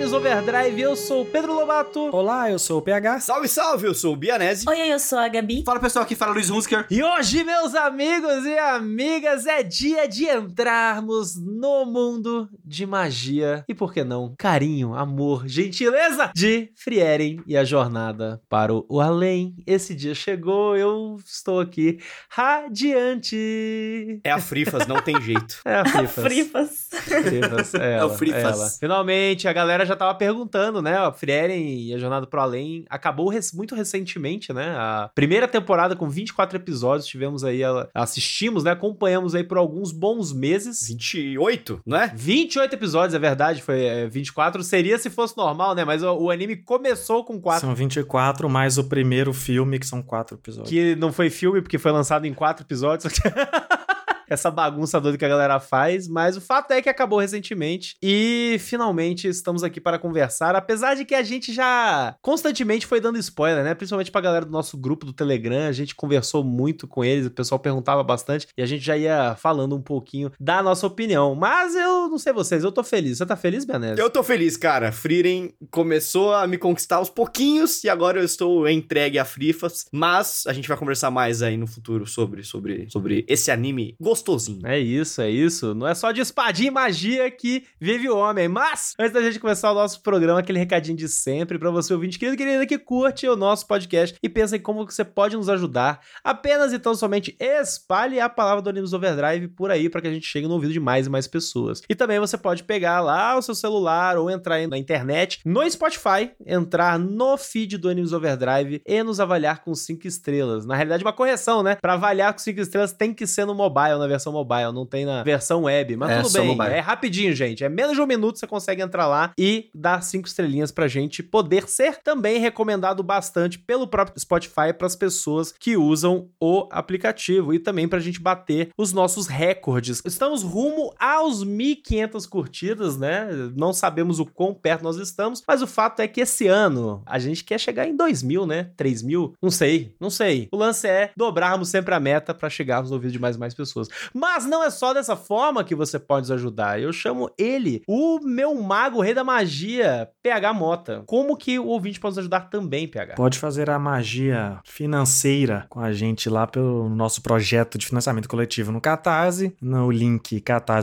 Animes Overdrive, eu sou o Pedro Lobato. Olá, eu sou o PH. Salve, salve, eu sou o Bianese. Oi, eu sou a Gabi. Fala pessoal, aqui fala Luiz Hunsker. E hoje, meus amigos e amigas, é dia de entrarmos no mundo de magia e, por que não, carinho, amor, gentileza de Frieren e a jornada para o além. Esse dia chegou, eu estou aqui radiante. É a Frifas, não tem jeito. É a Frifas. Frifas. É o Frifas. ela. Finalmente, a galera já tava perguntando, né? A Frieren e a Jornada pro Além acabou muito recentemente, né? A primeira temporada com 24 episódios, tivemos aí, assistimos, né? Acompanhamos aí por alguns bons meses. 28, não é? 28 episódios, é verdade, foi 24. Seria se fosse normal, né? Mas o anime começou com 4. São 24, mais o primeiro filme, que são 4 episódios. Que não foi filme, porque foi lançado em 4 episódios. Essa bagunça doida que a galera faz, mas o fato é que acabou recentemente e finalmente estamos aqui para conversar, apesar de que a gente já constantemente foi dando spoiler, né? Principalmente pra galera do nosso grupo do Telegram, a gente conversou muito com eles, o pessoal perguntava bastante e a gente já ia falando um pouquinho da nossa opinião, mas eu não sei vocês, eu tô feliz. Você tá feliz, Bianese? Eu tô feliz, cara. Frieren começou a me conquistar aos pouquinhos e agora eu estou entregue a Frifas, mas a gente vai conversar mais aí no futuro sobre esse anime gostosinho. É isso. Não é só de espadinha e magia que vive o homem. Mas, antes da gente começar o nosso programa, aquele recadinho de sempre pra você, ouvinte querida que curte o nosso podcast e pensa em como você pode nos ajudar. Apenas e tão somente espalhe a palavra do Animes Overdrive por aí pra que a gente chegue no ouvido de mais e mais pessoas. E também você pode pegar lá o seu celular ou entrar na internet, no Spotify, entrar no feed do Animes Overdrive e nos avaliar com 5 estrelas. Na realidade, uma correção, né? Pra avaliar com 5 estrelas tem que ser no mobile, na versão mobile, não tem na versão web, mas tudo bem, é rapidinho, gente, é menos de 1 minuto, você consegue entrar lá e dar 5 estrelinhas pra gente poder ser também recomendado bastante pelo próprio Spotify pras pessoas que usam o aplicativo e também pra gente bater os nossos recordes. Estamos rumo aos 1.500 curtidas, né? Não sabemos o quão perto nós estamos, mas o fato é que esse ano a gente quer chegar em 2.000, né? 3.000? Não sei. O lance é dobrarmos sempre a meta pra chegarmos no ouvido de mais e mais pessoas. Mas não é só dessa forma que você pode nos ajudar. Eu chamo ele, o meu mago, o rei da magia, PH Mota. Como que o ouvinte pode nos ajudar também, PH? Pode fazer a magia financeira com a gente lá pelo nosso projeto de financiamento coletivo no Catarse, no link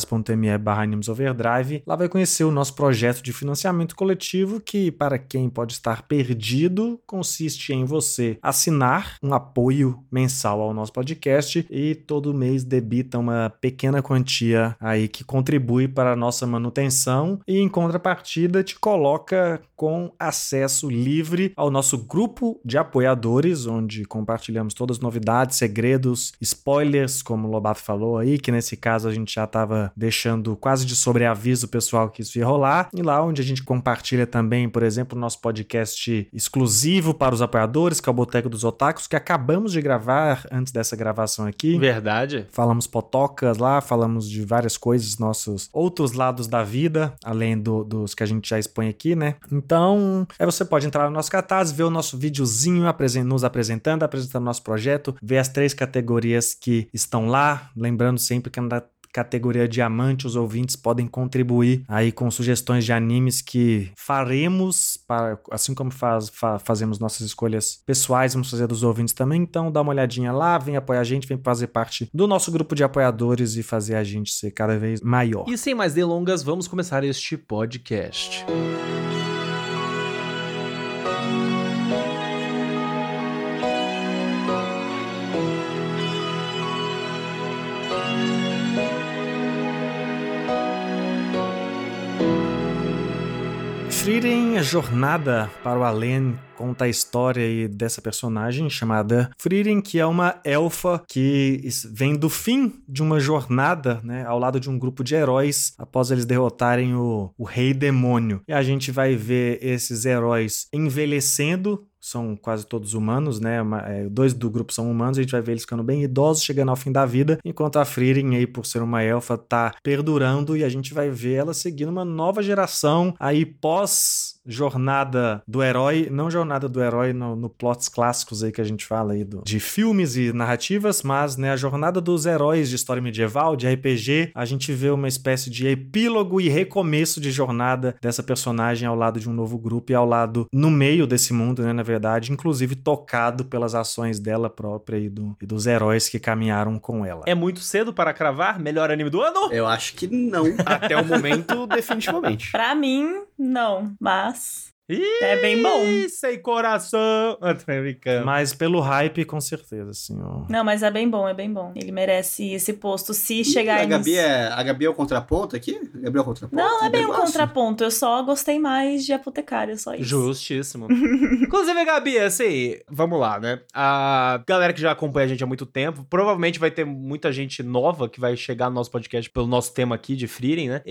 catarse.me/animesoverdrive. Lá vai conhecer o nosso projeto de financiamento coletivo que, para quem pode estar perdido, consiste em você assinar um apoio mensal ao nosso podcast e todo mês debita uma pequena quantia aí que contribui para a nossa manutenção e em contrapartida te coloca com acesso livre ao nosso grupo de apoiadores, onde compartilhamos todas as novidades, segredos, spoilers, como o Lobato falou aí, que nesse caso a gente já estava deixando quase de sobreaviso o pessoal que isso ia rolar, e lá onde a gente compartilha também, por exemplo, o nosso podcast exclusivo para os apoiadores, que é o Boteco dos Otakus, que acabamos de gravar antes dessa gravação aqui. Verdade. Falamos potocas lá, falamos de várias coisas, nossos outros lados da vida, além dos que a gente já expõe aqui, né? Então, você pode entrar no nosso Catarse, ver o nosso videozinho nos apresentando nosso projeto, ver as 3 categorias que estão lá, lembrando sempre que na categoria Diamante, os ouvintes podem contribuir aí com sugestões de animes que faremos, assim como fazemos nossas escolhas pessoais, vamos fazer dos ouvintes também. Então dá uma olhadinha lá, vem apoiar a gente, vem fazer parte do nosso grupo de apoiadores e fazer a gente ser cada vez maior. E sem mais delongas, vamos começar este podcast. Frieren, a jornada para o além, conta a história aí dessa personagem chamada Frieren, que é uma elfa que vem do fim de uma jornada, né, ao lado de um grupo de heróis após eles derrotarem o Rei Demônio. E a gente vai ver esses heróis envelhecendo. São quase todos humanos, né? 2 do grupo são humanos, a gente vai ver eles ficando bem idosos, chegando ao fim da vida, enquanto a Frieren aí, por ser uma elfa, tá perdurando e a gente vai ver ela seguindo uma nova geração aí pós jornada do herói, não jornada do herói no plots clássicos aí que a gente fala aí de filmes e narrativas, mas, né, a jornada dos heróis de história medieval, de RPG, a gente vê uma espécie de epílogo e recomeço de jornada dessa personagem ao lado de um novo grupo e ao lado, no meio desse mundo, né, na verdade, inclusive tocado pelas ações dela própria e dos heróis que caminharam com ela. É muito cedo para cravar? Melhor anime do ano? Eu acho que não. Até o momento, definitivamente. Pra mim, não, mas Ih, é bem bom. sem coração. Eu tô brincando. Mas pelo hype, com certeza, assim, ó. Não, mas é bem bom, é bem bom. Ele merece esse posto se chegar A Gabi é o contraponto aqui? A Gabi é o contraponto? Não é bem um negócio? contraponto, eu só gostei mais de Apotecário, só isso. Justíssimo. Inclusive, Gabi, assim, vamos lá, né? A galera que já acompanha a gente há muito tempo, provavelmente vai ter muita gente nova que vai chegar no nosso podcast pelo nosso tema aqui de Frieren, né?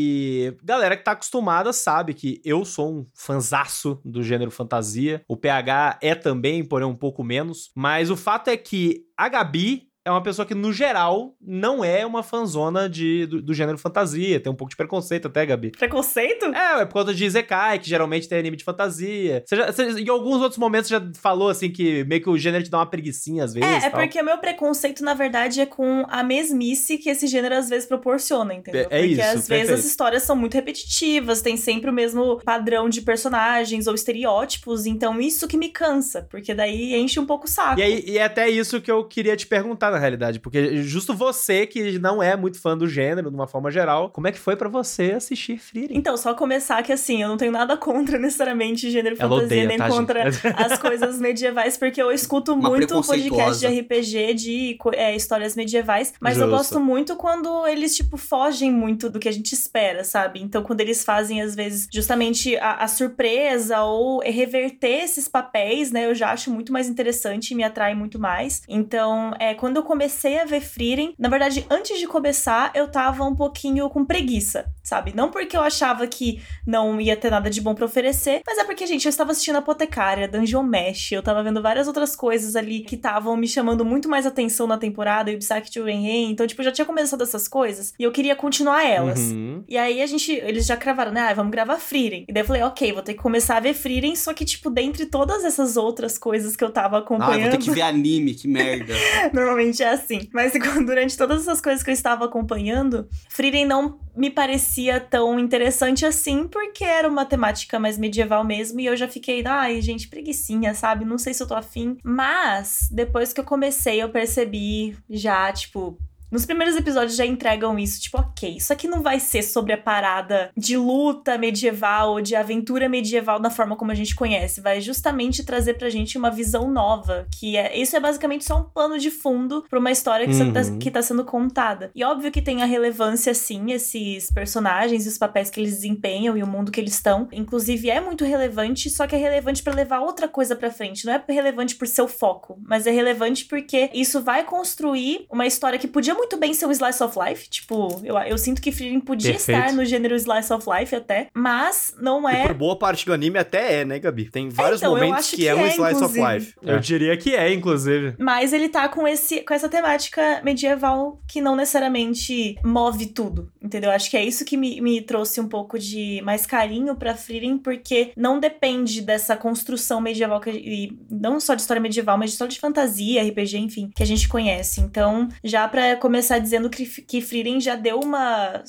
E galera que tá acostumada sabe que eu sou um fanzaço do gênero fantasia. O PH é também, porém um pouco menos. Mas o fato é que a Gabi é uma pessoa que, no geral, não é uma fanzona do gênero fantasia. Tem um pouco de preconceito até, Gabi. Preconceito? É por conta de Isekai, que geralmente tem anime de fantasia. Em alguns outros momentos já falou, assim, que meio que o gênero te dá uma preguicinha às vezes. É tal. porque o meu preconceito, na verdade, é com a mesmice que esse gênero às vezes proporciona, entendeu? É porque isso, às vezes perfeito. as histórias são muito repetitivas, tem sempre o mesmo padrão de personagens ou estereótipos, então isso que me cansa, porque daí enche um pouco o saco. E é até isso que eu queria te perguntar, na realidade, porque justo você, que não é muito fã do gênero, de uma forma geral, como é que foi pra você assistir Frieren? Então, só começar que assim, eu não tenho nada contra necessariamente gênero Ela fantasia, odeia, nem tá, contra gente? as coisas medievais, porque eu escuto Uma muito podcast preconceituosa. de RPG, de histórias medievais, mas eu Justo. gosto muito quando eles, tipo, fogem muito do que a gente espera, sabe? Então, quando eles fazem, às vezes, justamente a surpresa ou reverter esses papéis, né, eu já acho muito mais interessante e me atrai muito mais. Então, quando eu comecei a ver Frieren, na verdade, antes de começar, eu tava um pouquinho com preguiça, sabe? Não porque eu achava que não ia ter nada de bom pra oferecer, mas é porque, gente, eu estava assistindo Apotecária, Dungeon Mesh, eu tava vendo várias outras coisas ali que estavam me chamando muito mais atenção na temporada, Yubisaki Jurenhen, então, tipo, eu já tinha começado essas coisas e eu queria continuar elas. Uhum. E aí eles já cravaram, né? Vamos gravar Frieren. E daí eu falei, ok, vou ter que começar a ver Frieren, só que, tipo, dentre todas essas outras coisas que eu tava acompanhando... vou ter que ver anime, que merda. Normalmente é assim. Mas durante todas essas coisas que eu estava acompanhando, Frieren não me parecia tão interessante assim, porque era uma temática mais medieval mesmo, e eu já fiquei, ai, gente, preguicinha, sabe? Não sei se eu tô afim. Mas, depois que eu comecei, eu percebi já, tipo... Nos primeiros episódios já entregam isso, tipo, ok, isso aqui não vai ser sobre a parada de luta medieval ou de aventura medieval da forma como a gente conhece, vai justamente trazer pra gente uma visão nova, isso é basicamente só um plano de fundo pra uma história que tá sendo contada. E óbvio que tem a relevância, sim, esses personagens e os papéis que eles desempenham e o mundo que eles estão, inclusive é muito relevante, só que é relevante pra levar outra coisa pra frente, não é relevante por seu foco, mas é relevante porque isso vai construir uma história que podia muito bem ser um slice of life, tipo, eu sinto que Frieren podia estar no gênero slice of life até, mas não E é... por boa parte do anime até né, Gabi? Tem vários então, eu momentos acho que é um slice inclusive. of life. Eu diria que inclusive. Mas ele tá com essa temática medieval que não necessariamente move tudo, entendeu? Acho que é isso que me trouxe um pouco de mais carinho pra Frieren, porque não depende dessa construção medieval, e não só de história medieval, mas de história de fantasia, RPG, enfim, que a gente conhece. Então, já pra começar dizendo que Frieren já deu uma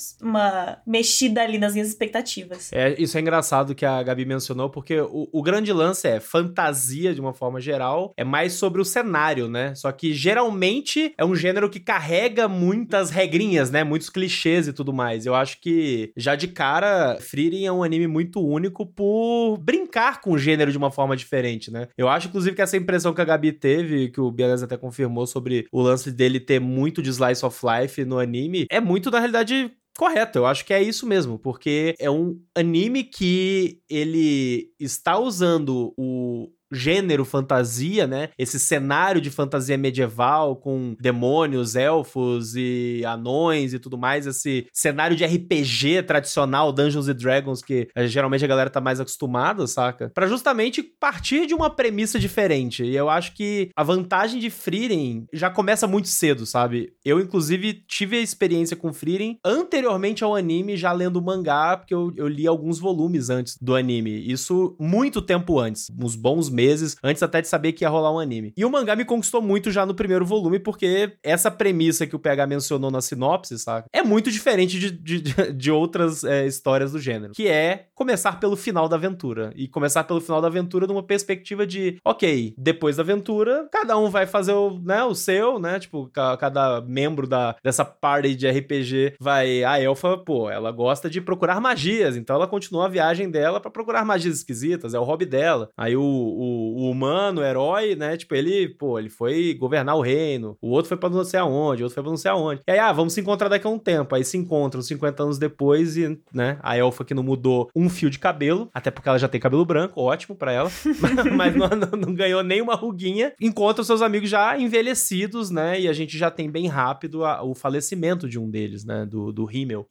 mexida ali nas minhas expectativas. Isso é engraçado que a Gabi mencionou, porque o grande lance é fantasia de uma forma geral, é mais sobre o cenário, né? Só que geralmente é um gênero que carrega muitas regrinhas, né? Muitos clichês e tudo mais. Eu acho que, já de cara, Frieren é um anime muito único por brincar com o gênero de uma forma diferente, né? Eu acho, inclusive, que essa impressão que a Gabi teve, que o Bianese até confirmou sobre o lance dele ter muito de slice of life no anime, é muito, na realidade, correto. Eu acho que é isso mesmo, porque é um anime que ele está usando o gênero fantasia, né? Esse cenário de fantasia medieval com demônios, elfos e anões e tudo mais, esse cenário de RPG tradicional, Dungeons & Dragons, que geralmente a galera tá mais acostumada, saca? Pra justamente partir de uma premissa diferente. E eu acho que a vantagem de Frieren já começa muito cedo, sabe? Eu, inclusive, tive a experiência com Frieren anteriormente ao anime, já lendo o mangá, porque eu li alguns volumes antes do anime. Isso muito tempo antes, uns bons meses, antes até de saber que ia rolar um anime. E o mangá me conquistou muito já no primeiro volume, porque essa premissa que o PH mencionou na sinopse, saca? É muito diferente de outras histórias do gênero, que é começar pelo final da aventura. E começar pelo final da aventura numa perspectiva de, ok, depois da aventura, cada um vai fazer o seu, né? Tipo, cada membro dessa party de RPG vai... A elfa, pô, ela gosta de procurar magias, então ela continua a viagem dela pra procurar magias esquisitas, é o hobby dela. Aí o humano, o herói, né? Tipo, ele foi governar o reino, o outro foi pra não sei aonde, o outro foi pra não sei aonde. E aí, vamos se encontrar daqui a um tempo. Aí se encontram 50 anos depois e, né, a elfa que não mudou um fio de cabelo, até porque ela já tem cabelo branco, ótimo pra ela, mas não ganhou nem uma ruguinha, encontra os seus amigos já envelhecidos, né, e a gente já tem bem rápido o falecimento de um deles, né, do Himmel.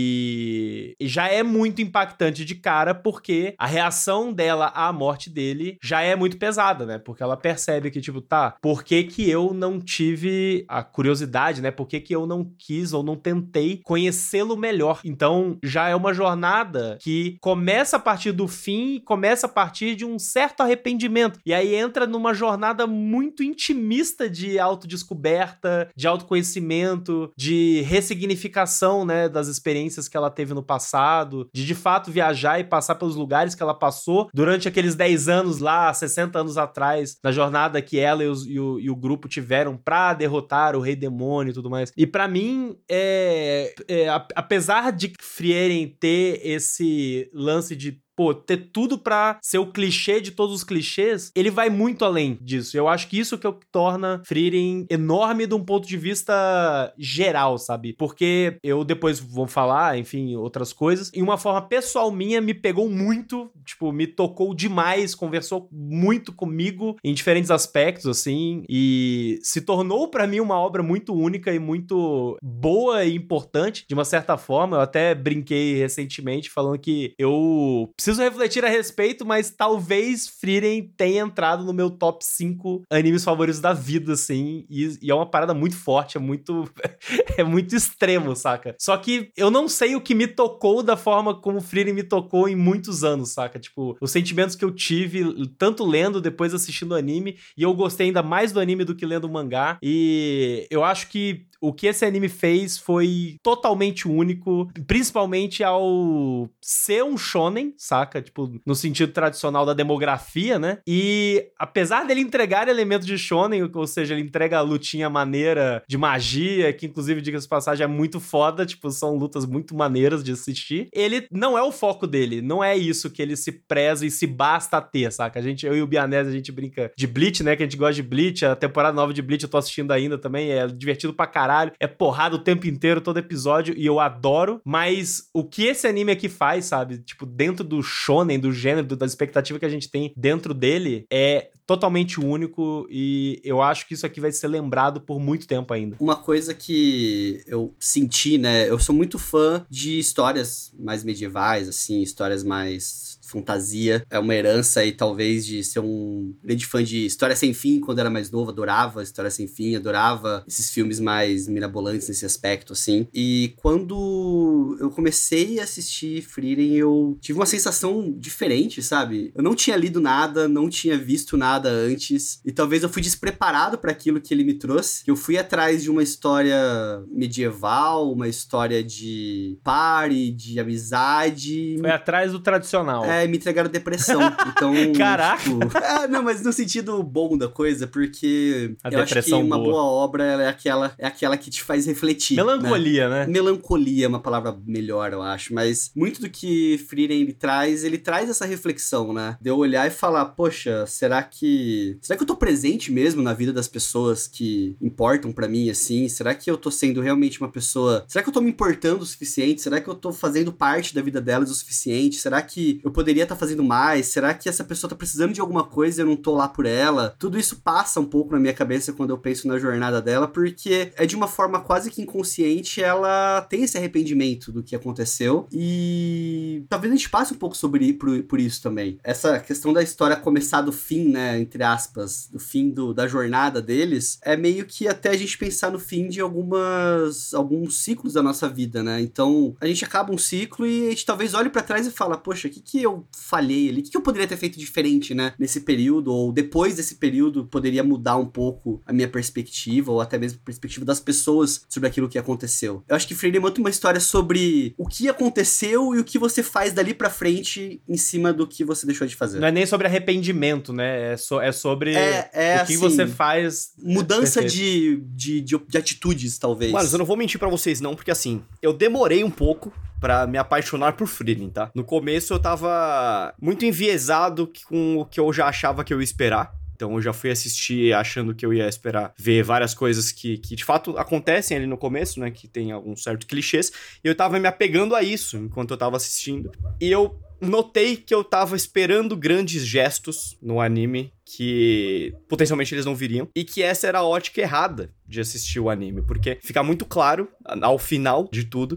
E já é muito impactante de cara, porque a reação dela à morte dele já é muito pesada, né, porque ela percebe que, tipo, tá, por que eu não tive a curiosidade, né, por que eu não quis ou não tentei conhecê-lo melhor? Então, já é uma jornada que começa a partir do fim, começa a partir de um certo arrependimento. E aí entra numa jornada muito intimista de autodescoberta, de autoconhecimento, de ressignificação, né, das experiências que ela teve no passado, de fato viajar e passar pelos lugares que ela passou durante aqueles 10 anos lá, 60 anos atrás, na jornada que ela e o grupo tiveram pra derrotar o Rei Demônio e tudo mais. E pra mim, apesar de Frieren ter esse lance de ter tudo pra ser o clichê de todos os clichês, ele vai muito além disso. Eu acho que isso que é o que torna Frieren enorme de um ponto de vista geral, sabe? Porque eu depois vou falar, enfim, outras coisas. Em uma forma pessoal minha, me pegou muito, tipo, me tocou demais, conversou muito comigo em diferentes aspectos, assim, e se tornou pra mim uma obra muito única e muito boa e importante, de uma certa forma. Eu até brinquei recentemente falando que eu preciso refletir a respeito, mas talvez Frieren tenha entrado no meu top 5 animes favoritos da vida, assim, e é uma parada muito forte, é muito extremo, saca? Só que eu não sei o que me tocou da forma como Frieren me tocou em muitos anos, saca? Tipo, os sentimentos que eu tive, tanto lendo, depois assistindo o anime, e eu gostei ainda mais do anime do que lendo o mangá, e eu acho que o que esse anime fez foi totalmente único, principalmente ao ser um shonen, saca? Tipo, no sentido tradicional da demografia, né? E apesar dele entregar elementos de shonen, ou seja, ele entrega a lutinha maneira de magia, que inclusive, diga-se de passagem, é muito foda, tipo, são lutas muito maneiras de assistir, ele não é o foco dele, não é isso que ele se preza e se basta a ter, saca? Eu e o Bianese, a gente brinca de Bleach, né? Que a gente gosta de Bleach, a temporada nova de Bleach eu tô assistindo ainda também, é divertido pra caralho, é porrada o tempo inteiro, todo episódio, e eu adoro, mas o que esse anime aqui faz, sabe? Tipo, dentro do shonen, do gênero, da expectativa que a gente tem dentro dele, é totalmente único, e eu acho que isso aqui vai ser lembrado por muito tempo ainda. Uma coisa que eu senti, né? Eu sou muito fã de histórias mais medievais, assim, histórias mais fantasia. É uma herança aí, talvez, de ser um grande fã de História Sem Fim, quando era mais novo, adorava História Sem Fim, adorava esses filmes mais mirabolantes nesse aspecto, assim. E quando eu comecei a assistir Frieren, eu tive uma sensação diferente, sabe? Eu não tinha lido nada, não tinha visto nada antes, e talvez eu fui despreparado para aquilo que ele me trouxe. Eu fui atrás de uma história medieval, uma história de party, de amizade. Foi atrás do tradicional. Me entregaram depressão. Então, caraca! Tipo, não, mas no sentido bom da coisa, porque a eu acho que uma boa obra ela é aquela que te faz refletir. Melancolia, né? Melancolia é uma palavra melhor, eu acho. Mas muito do que Frieren ele traz essa reflexão, né? De eu olhar e falar, poxa, será que eu tô presente mesmo na vida das pessoas que importam pra mim, assim? Será que eu tô sendo realmente uma pessoa... Será que eu tô me importando o suficiente? Será que eu tô fazendo parte da vida delas o suficiente? Será que eu poderia poderia estar fazendo mais? Será que essa pessoa tá precisando de alguma coisa e eu não tô lá por ela? Tudo isso passa um pouco na minha cabeça quando eu penso na jornada dela, porque é de uma forma quase que inconsciente, ela tem esse arrependimento do que aconteceu, e talvez a gente passe um pouco por isso também. Essa questão da história começar do fim, né, entre aspas, do fim da jornada deles, é meio que até a gente pensar no fim de alguns ciclos da nossa vida, né? Então, a gente acaba um ciclo e a gente talvez olhe pra trás e fala, poxa, o que eu falhei ali? O que eu poderia ter feito diferente, né? Nesse período, ou depois desse período, poderia mudar um pouco a minha perspectiva, ou até mesmo a perspectiva das pessoas sobre aquilo que aconteceu. Eu acho que Freire monta uma história sobre o que aconteceu e o que você faz dali pra frente em cima do que você deixou de fazer. Não é nem sobre arrependimento, né? É sobre o que assim, você faz. Mudança de atitudes, talvez. Mano, eu não vou mentir pra vocês não, porque assim, eu demorei um pouco pra me apaixonar por Frieren, tá? No começo eu tava muito enviesado com o que eu já achava que eu ia esperar. Então eu já fui assistir achando que eu ia esperar ver várias coisas que de fato acontecem ali no começo, né? Que tem alguns certos clichês. E eu tava me apegando a isso enquanto eu tava assistindo. E eu notei que eu tava esperando grandes gestos no anime que potencialmente eles não viriam, e que essa era a ótica errada de assistir o anime, porque fica muito claro, ao final de tudo,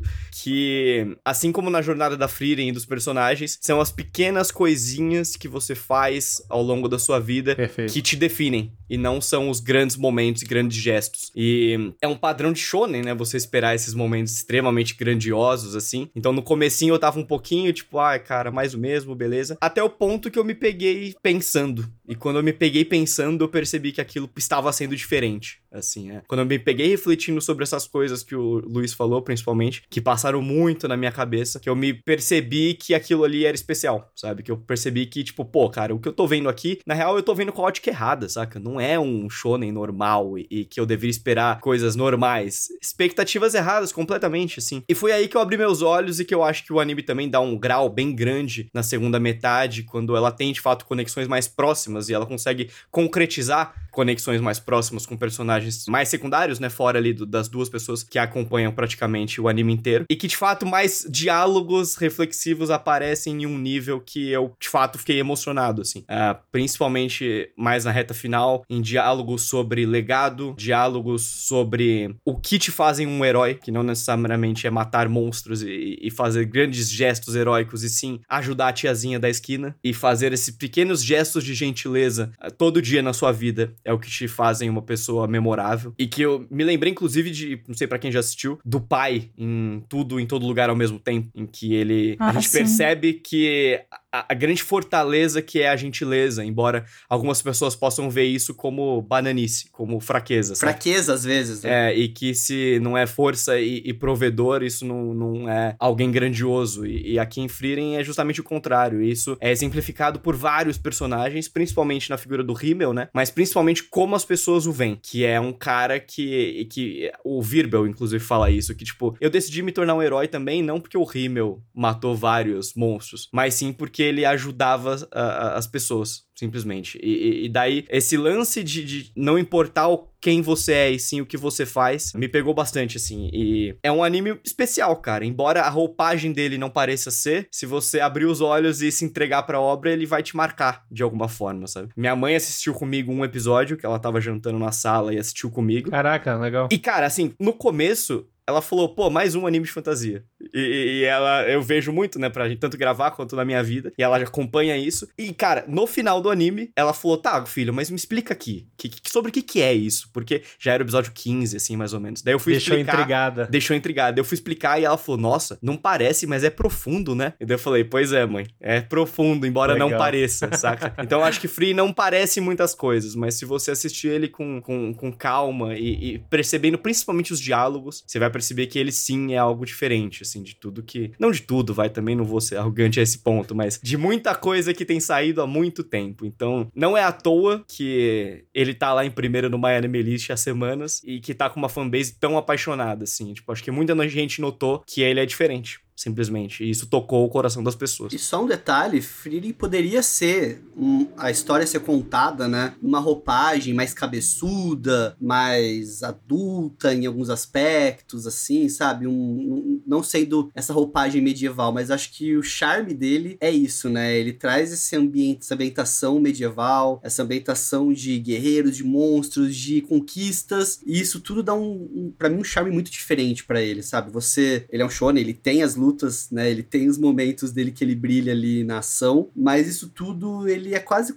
que assim como na jornada da Frieren e dos personagens, são as pequenas coisinhas que você faz ao longo da sua vida que te definem, e não são os grandes momentos e grandes gestos. E é um padrão de shonen, né, você esperar esses momentos extremamente grandiosos, assim. Então no comecinho eu tava um pouquinho, tipo, cara, mais o mesmo, beleza. Até o ponto que eu me peguei pensando. E quando eu me peguei pensando, eu percebi que aquilo estava sendo diferente, assim, Quando eu me peguei refletindo sobre essas coisas que o Luiz falou, principalmente, que passaram muito na minha cabeça, que eu me percebi que aquilo ali era especial, sabe? Que eu percebi que, tipo, cara, o que eu tô vendo aqui, na real, eu tô vendo com a ótica errada, saca? Não é um shonen normal e que eu deveria esperar coisas normais. Expectativas erradas, completamente, assim. E foi aí que eu abri meus olhos e que eu acho que o anime também dá um grau bem grande na segunda metade, quando ela tem, de fato, conexões mais próximas e ela consegue concretizar conexões mais próximas com personagens mais secundários, né, fora ali das duas pessoas que acompanham praticamente o anime inteiro, e que de fato mais diálogos reflexivos aparecem em um nível que eu de fato fiquei emocionado, assim, principalmente mais na reta final, em diálogos sobre legado, diálogos sobre o que te fazem um herói, que não necessariamente é matar monstros e fazer grandes gestos heróicos, e sim ajudar a tiazinha da esquina e fazer esses pequenos gestos de gentileza todo dia na sua vida é o que te fazem uma pessoa memorável. E que eu me lembrei, inclusive, de, não sei pra quem já assistiu, do pai em Tudo, em Todo Lugar ao Mesmo Tempo, em que a gente percebe que a grande fortaleza que é a gentileza, embora algumas pessoas possam ver isso como bananice, como fraqueza, sabe? Fraqueza, às vezes, né? E que se não é força e provedor, isso não é alguém grandioso. E aqui em Frieren é justamente o contrário. Isso é exemplificado por vários personagens, principalmente na figura do Himmel, né? Mas principalmente como as pessoas o veem, que é um cara que o Wirbel, inclusive, fala isso, que tipo, eu decidi me tornar um herói também, não porque o Himmel matou vários monstros, mas sim porque ele ajudava as pessoas, simplesmente. E daí, esse lance de não importar quem você é e sim o que você faz, me pegou bastante, assim. E é um anime especial, cara. Embora a roupagem dele não pareça ser, se você abrir os olhos e se entregar pra obra, ele vai te marcar de alguma forma, sabe? Minha mãe assistiu comigo um episódio, que ela tava jantando na sala e assistiu comigo. Caraca, legal. E, cara, assim, no começo, ela falou, mais um anime de fantasia. E eu vejo muito, né, pra gente tanto gravar quanto na minha vida. E ela já acompanha isso. E, cara, no final do anime, ela falou, tá, filho, mas me explica aqui. Sobre o que é isso? Porque já era o episódio 15, assim, mais ou menos. Daí eu fui explicar. Deixou intrigada. Eu fui explicar e ela falou, nossa, não parece, mas é profundo, né? E daí eu falei, pois é, mãe. É profundo, embora legal. Não pareça, saca? Então eu acho que Free não parece muitas coisas, mas se você assistir ele com calma e percebendo principalmente os diálogos, você vai perceber que ele sim é algo diferente, assim, de tudo que... Não de tudo, também não vou ser arrogante a esse ponto, mas de muita coisa que tem saído há muito tempo. Então, não é à toa que ele tá lá em primeiro no My Anime List há semanas e que tá com uma fanbase tão apaixonada, assim. Tipo, acho que muita gente notou que ele é diferente. simplesmente. E isso tocou o coração das pessoas. E só um detalhe, Frieren poderia ser a história ser contada, né, numa roupagem mais cabeçuda, mais adulta em alguns aspectos, assim, sabe? Não sendo essa roupagem medieval, mas acho que o charme dele é isso, né? Ele traz esse ambiente, essa ambientação medieval, essa ambientação de guerreiros, de monstros, de conquistas, e isso tudo dá pra mim, um charme muito diferente pra ele, sabe? Ele é um shonen, ele tem as lutas, né? Ele tem os momentos dele que ele brilha ali na ação, mas isso tudo, ele é quase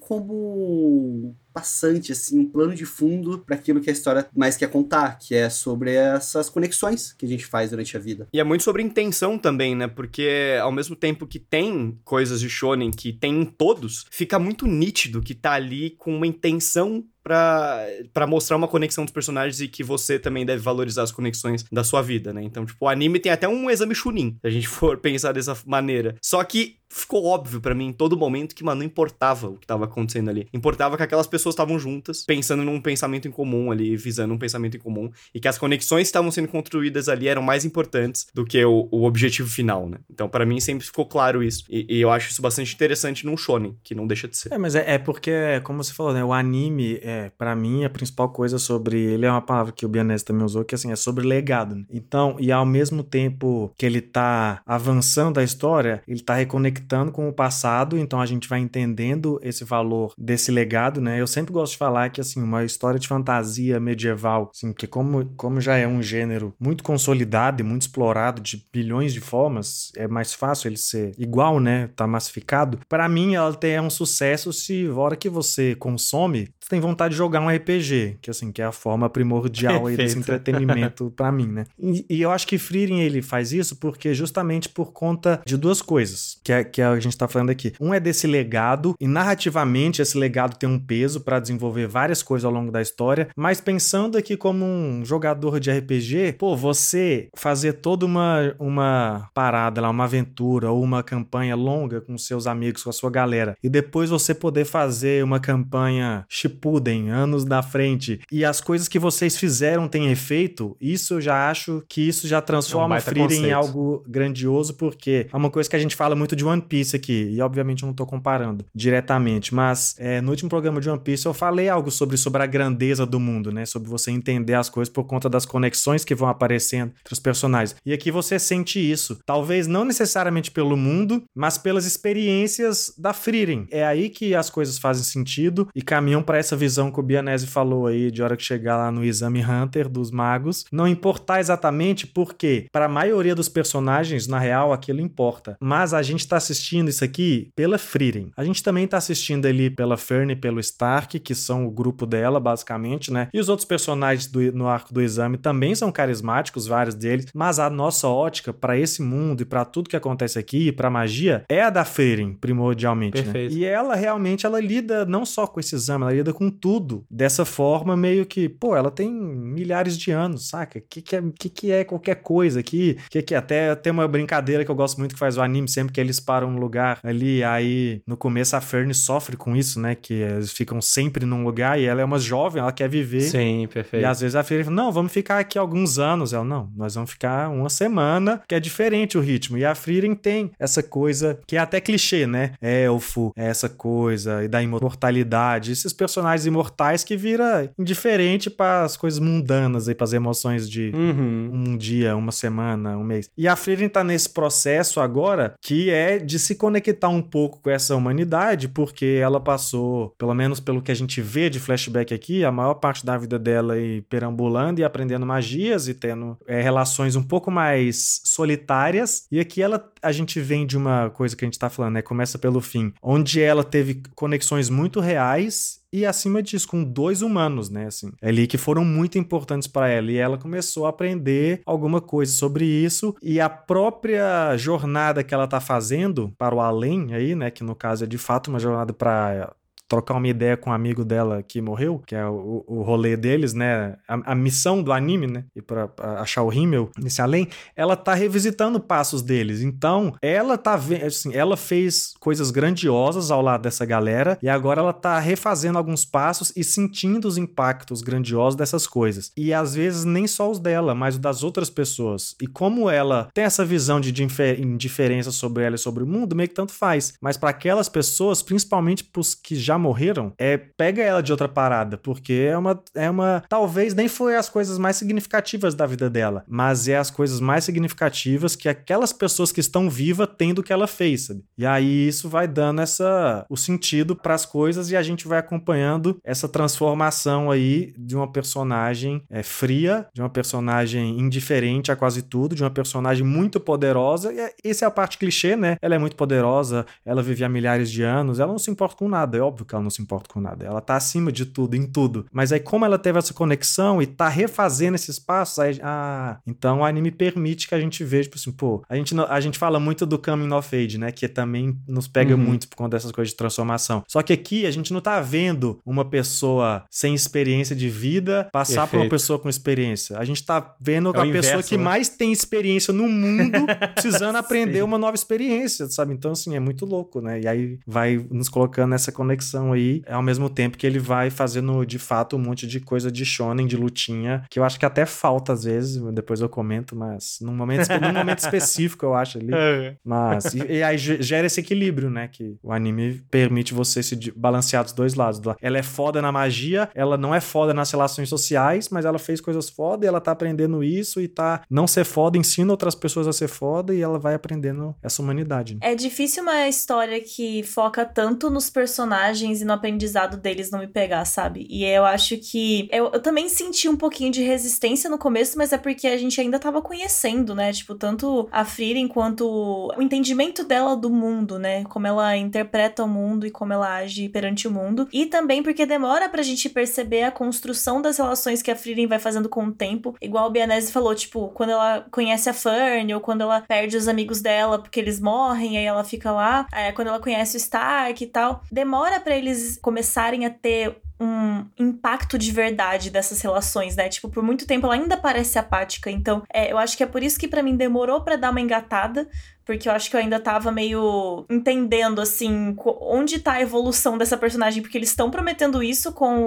como passante, assim, um plano de fundo para aquilo que a história mais quer contar, que é sobre essas conexões que a gente faz durante a vida. E é muito sobre intenção também, né? Porque ao mesmo tempo que tem coisas de shonen que tem em todos, fica muito nítido que tá ali com uma intenção pra mostrar uma conexão dos personagens e que você também deve valorizar as conexões da sua vida, né? Então, tipo, o anime tem até um exame Chunin, se a gente for pensar dessa maneira. Só que ficou óbvio pra mim em todo momento que, mano, não importava o que tava acontecendo ali. Importava que aquelas pessoas estavam juntas, pensando num pensamento em comum ali, visando um pensamento em comum, e que as conexões que estavam sendo construídas ali eram mais importantes do que o objetivo final, né? Então, pra mim, sempre ficou claro isso. E eu acho isso bastante interessante num shonen, que não deixa de ser. Mas é porque, como você falou, né? O anime, pra mim, a principal coisa sobre ele é uma palavra que o Bianese também usou, que assim, é sobre legado. Né? Então, e ao mesmo tempo que ele tá avançando a história, ele tá reconectando com o passado, então a gente vai entendendo esse valor desse legado, né? Eu sempre gosto de falar que, assim, uma história de fantasia medieval, assim, que como já é um gênero muito consolidado e muito explorado de bilhões de formas, é mais fácil ele ser igual, né? Tá massificado. Pra mim, ela tem um sucesso se a hora que você consome, você tem vontade de jogar um RPG, que, assim, que é a forma primordial aí desse entretenimento pra mim, né? E eu acho que Frieren, ele faz isso porque justamente por conta de duas coisas, que a gente tá falando aqui. Um é desse legado, e narrativamente esse legado tem um peso pra desenvolver várias coisas ao longo da história, mas pensando aqui como um jogador de RPG, pô, você fazer toda uma parada lá, uma aventura ou uma campanha longa com seus amigos, com a sua galera, e depois você poder fazer uma campanha Shippuden, anos na frente, e as coisas que vocês fizeram têm efeito, isso eu já acho que isso já transforma Frieren em algo grandioso, porque é uma coisa que a gente fala muito de One Piece aqui, e obviamente eu não tô comparando diretamente, mas no último programa de One Piece eu falei algo sobre a grandeza do mundo, né, sobre você entender as coisas por conta das conexões que vão aparecendo entre os personagens, e aqui você sente isso, talvez não necessariamente pelo mundo, mas pelas experiências da Frieren, é aí que as coisas fazem sentido e caminham para essa visão que o Bianese falou aí, de hora que chegar lá no exame Hunter dos magos, não importar exatamente porque, para a maioria dos personagens, na real, aquilo importa, mas a gente tá assistindo isso aqui pela Frieren. A gente também tá assistindo ali pela Fern e pelo Stark, que são o grupo dela, basicamente, né? E os outros personagens no arco do exame também são carismáticos, vários deles, mas a nossa ótica para esse mundo e para tudo que acontece aqui, para magia, é a da Frieren, primordialmente, né? E ela realmente, ela lida não só com esse exame, ela lida com tudo dessa forma meio que, pô, ela tem milhares de anos, saca? Que é qualquer coisa aqui? Que até tem uma brincadeira que eu gosto muito que faz o anime, sempre que eles param um lugar ali, aí no começo a Fern sofre com isso, né? Que eles ficam sempre num lugar e ela é uma jovem, ela quer viver. Sim, perfeito. E às vezes a Fern fala, não, vamos ficar aqui alguns anos. Ela, não, nós vamos ficar uma semana, que é diferente o ritmo. E a Frieren tem essa coisa que é até clichê, né? Elfo, essa coisa e da imortalidade. Esses personagens imortais que vira indiferente para as coisas mundanas aí, para as emoções de um dia, uma semana, um mês. E a Frieren tá nesse processo agora que é de se conectar um pouco com essa humanidade, porque ela passou, pelo menos pelo que a gente vê de flashback aqui, a maior parte da vida dela aí perambulando e aprendendo magias e tendo relações um pouco mais solitárias. E aqui a gente vem de uma coisa que a gente tá falando, né? Começa pelo fim, onde ela teve conexões muito reais e acima disso, com 2 humanos, né, assim, ali que foram muito importantes para ela, e ela começou a aprender alguma coisa sobre isso, e a própria jornada que ela tá fazendo para o além aí, né, que no caso é de fato uma jornada para trocar uma ideia com um amigo dela que morreu, que é o rolê deles, né? A missão do anime, né? E pra achar o Himmel nesse além, ela tá revisitando passos deles. Então, ela tá vendo, assim, ela fez coisas grandiosas ao lado dessa galera e agora ela tá refazendo alguns passos e sentindo os impactos grandiosos dessas coisas. E às vezes nem só os dela, mas os das outras pessoas. E como ela tem essa visão de indiferença sobre ela e sobre o mundo, meio que tanto faz. Mas para aquelas pessoas, principalmente pros que já morreram, pega ela de outra parada, porque é uma talvez nem foi as coisas mais significativas da vida dela, mas é as coisas mais significativas que aquelas pessoas que estão vivas têm do que ela fez, sabe? E aí isso vai dando o sentido para as coisas e a gente vai acompanhando essa transformação aí de uma personagem fria, de uma personagem indiferente a quase tudo, de uma personagem muito poderosa. E essa é a parte clichê, né? Ela é muito poderosa, ela vive há milhares de anos, ela não se importa com nada, é óbvio que ela não se importa com nada, ela tá acima de tudo, em tudo. Mas aí como ela teve essa conexão e tá refazendo esses passos, aí, então o anime permite que a gente veja, tipo assim, pô, a gente fala muito do Coming of Age, né? Que também nos pega muito por conta dessas coisas de transformação. Só que aqui a gente não tá vendo uma pessoa sem experiência de vida passar por uma pessoa com experiência. A gente tá vendo a pessoa que mais tem experiência no mundo precisando aprender uma nova experiência, sabe? Então, assim, é muito louco, né? E aí vai nos colocando nessa conexão aí, ao mesmo tempo que ele vai fazendo, de fato, um monte de coisa de shonen, de lutinha, que eu acho que até falta às vezes, depois eu comento, mas num momento específico, eu acho ali. Mas, e aí gera esse equilíbrio, né? Que o anime permite você se balancear dos dois lados. Ela é foda na magia, ela não é foda nas relações sociais, mas ela fez coisas foda e ela tá aprendendo isso e tá não ser foda, ensina outras pessoas a ser foda e ela vai aprendendo essa humanidade. Né? É difícil uma história que foca tanto nos personagens e no aprendizado deles não me pegar, sabe? E eu acho que... Eu também senti um pouquinho de resistência no começo, mas é porque a gente ainda tava conhecendo, né? Tipo, tanto a Frieren quanto o entendimento dela do mundo, né? Como ela interpreta o mundo e como ela age perante o mundo. E também porque demora pra gente perceber a construção das relações que a Frieren vai fazendo com o tempo. Igual o Bianese falou, tipo, quando ela conhece a Fern, ou quando ela perde os amigos dela porque eles morrem, aí ela fica lá. Quando ela conhece o Stark e tal. Demora pra eles começarem a ter um impacto de verdade dessas relações, né? Tipo, por muito tempo ela ainda parece apática. Então, eu acho que é por isso que pra mim demorou pra dar uma engatada, porque eu acho que eu ainda tava meio entendendo, assim, onde tá a evolução dessa personagem, porque eles estão prometendo isso com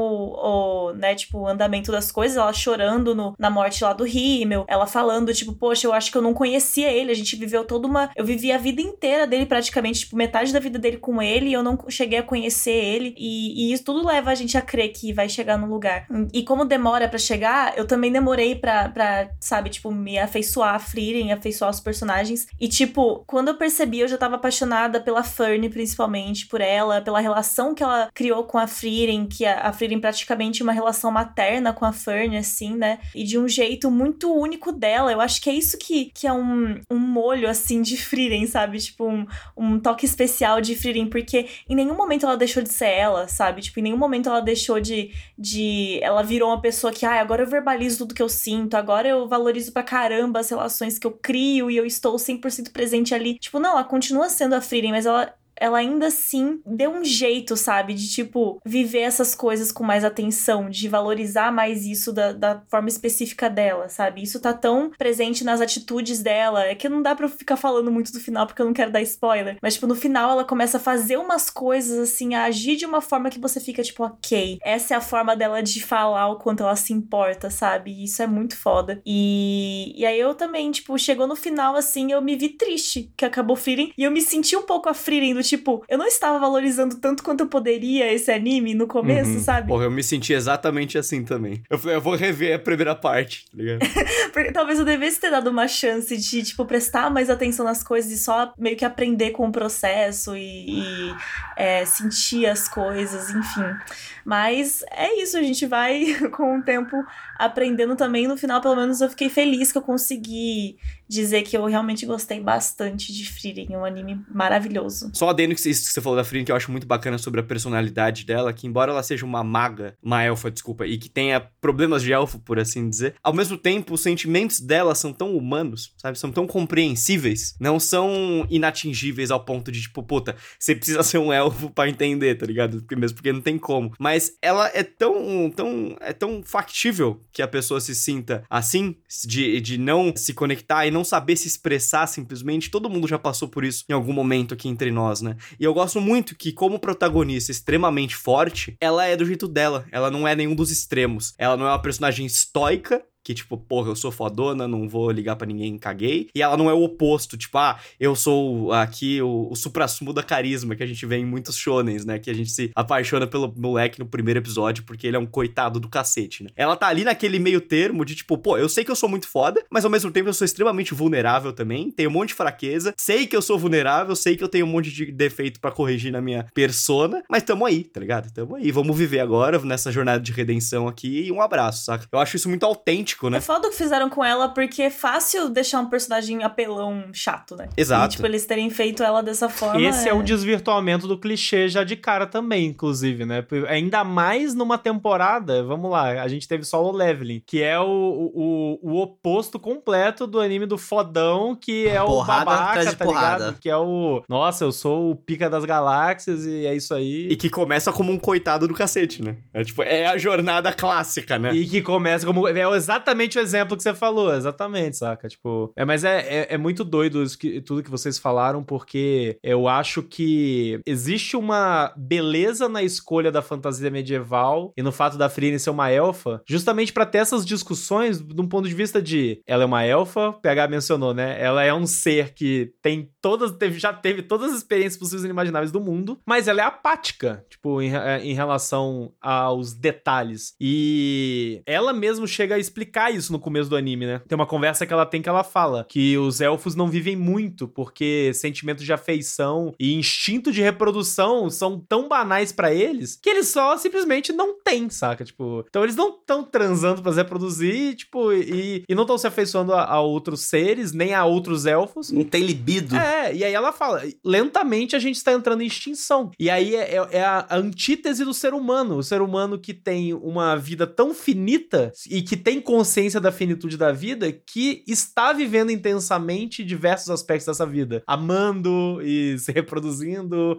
o né, tipo, o andamento das coisas, ela chorando na morte lá do Himmel, ela falando, tipo, poxa, eu acho que eu não conhecia ele, a gente viveu eu vivi a vida inteira dele praticamente, tipo, metade da vida dele com ele, e eu não cheguei a conhecer ele, e isso tudo leva a gente a crer que vai chegar no lugar. E como demora pra chegar, eu também demorei pra sabe, tipo, me afeiçoar a Frieren, afeiçoar os personagens, e tipo, quando eu percebi, eu já tava apaixonada pela Fern, principalmente, por ela, pela relação que ela criou com a Frieren, que a Frieren praticamente uma relação materna com a Fern, assim, né? E de um jeito muito único dela. Eu acho que é isso que é um molho, assim, de Frieren, sabe? Tipo, um toque especial de Frieren, porque em nenhum momento ela deixou de ser ela, sabe? Tipo, em nenhum momento ela deixou de ela virou uma pessoa que, agora eu verbalizo tudo que eu sinto, agora eu valorizo pra caramba as relações que eu crio e eu estou 100% presente ali. Tipo, não, ela continua sendo a Frieren, mas ela ainda assim deu um jeito, sabe? De, tipo, viver essas coisas com mais atenção, de valorizar mais isso da forma específica dela, sabe? Isso tá tão presente nas atitudes dela, é que não dá pra eu ficar falando muito do final, porque eu não quero dar spoiler, mas, tipo, no final ela começa a fazer umas coisas, assim, a agir de uma forma que você fica, tipo, ok, essa é a forma dela de falar o quanto ela se importa, sabe? E isso é muito foda. E aí eu também, tipo, chegou no final, assim, eu me vi triste que acabou Frieren, e eu me senti um pouco a Frieren do tipo, eu não estava valorizando tanto quanto eu poderia esse anime no começo, sabe? Porra, eu me senti exatamente assim também. Eu falei, eu vou rever a primeira parte, tá ligado? Porque talvez eu devesse ter dado uma chance de, tipo, prestar mais atenção nas coisas e só meio que aprender com o processo e sentir as coisas, enfim. Mas é isso, a gente vai com o tempo aprendendo também. No final, pelo menos, eu fiquei feliz que eu consegui dizer que eu realmente gostei bastante de Frieren, é um anime maravilhoso. Só adendo que isso que você falou da Frieren, que eu acho muito bacana sobre a personalidade dela, que embora ela seja uma elfa, desculpa, e que tenha problemas de elfo, por assim dizer, ao mesmo tempo, os sentimentos dela são tão humanos, sabe? São tão compreensíveis, não são inatingíveis ao ponto de, tipo, puta, você precisa ser um elfo pra entender, tá ligado? Mesmo porque não tem como. Mas ela é tão factível que a pessoa se sinta assim, de não se conectar e não saber se expressar simplesmente. Todo mundo já passou por isso em algum momento aqui entre nós, né? E eu gosto muito que, como protagonista extremamente forte, ela é do jeito dela. Ela não é nenhum dos extremos. Ela não é uma personagem estoica, que tipo, porra, eu sou fodona, não vou ligar pra ninguém, caguei. E ela não é o oposto, tipo, eu sou aqui o suprassumo da carisma, que a gente vê em muitos shonens, né? Que a gente se apaixona pelo moleque no primeiro episódio, porque ele é um coitado do cacete, né? Ela tá ali naquele meio termo de tipo, pô, eu sei que eu sou muito foda, mas ao mesmo tempo eu sou extremamente vulnerável também, tenho um monte de fraqueza, sei que eu sou vulnerável, sei que eu tenho um monte de defeito pra corrigir na minha persona, mas tamo aí, tá ligado? Tamo aí, vamos viver agora nessa jornada de redenção aqui e um abraço, saca? Eu acho isso muito autêntico, né? É foda o que fizeram com ela, porque é fácil deixar um personagem apelão chato, né? Exato. E, tipo, eles terem feito ela dessa forma... Esse é o desvirtuamento do clichê já de cara também, inclusive, né? Ainda mais numa temporada, vamos lá, a gente teve Solo Leveling, que é o oposto completo do anime do fodão, que é o Porrada babaca, atrás de tá porrada. ligado? Que é o... Nossa, eu sou o pica das galáxias e é isso aí. E que começa como um coitado do cacete, né? É tipo, é a jornada clássica, né? E que começa como... É exatamente o exemplo que você falou, exatamente, saca? Tipo... Mas é muito doido tudo que vocês falaram, porque eu acho que existe uma beleza na escolha da fantasia medieval e no fato da Frieren ser uma elfa, justamente pra ter essas discussões de um ponto de vista de... Ela é uma elfa, o PH mencionou, né? Ela é um ser que já teve todas as experiências possíveis e inimagináveis do mundo, mas ela é apática, tipo, em relação aos detalhes. E ela mesmo chega a explicar isso no começo do anime, né? Tem uma conversa que ela fala que os elfos não vivem muito porque sentimento de afeição e instinto de reprodução são tão banais pra eles que eles só simplesmente não têm, saca? Tipo, então eles não estão transando pra se reproduzir, tipo, e não estão se afeiçoando a outros seres, nem a outros elfos. Não tem libido. E aí ela fala, lentamente a gente está entrando em extinção. E aí é a antítese do ser humano. O ser humano que tem uma vida tão finita e que tem consciência da finitude da vida, que está vivendo intensamente diversos aspectos dessa vida. Amando e se reproduzindo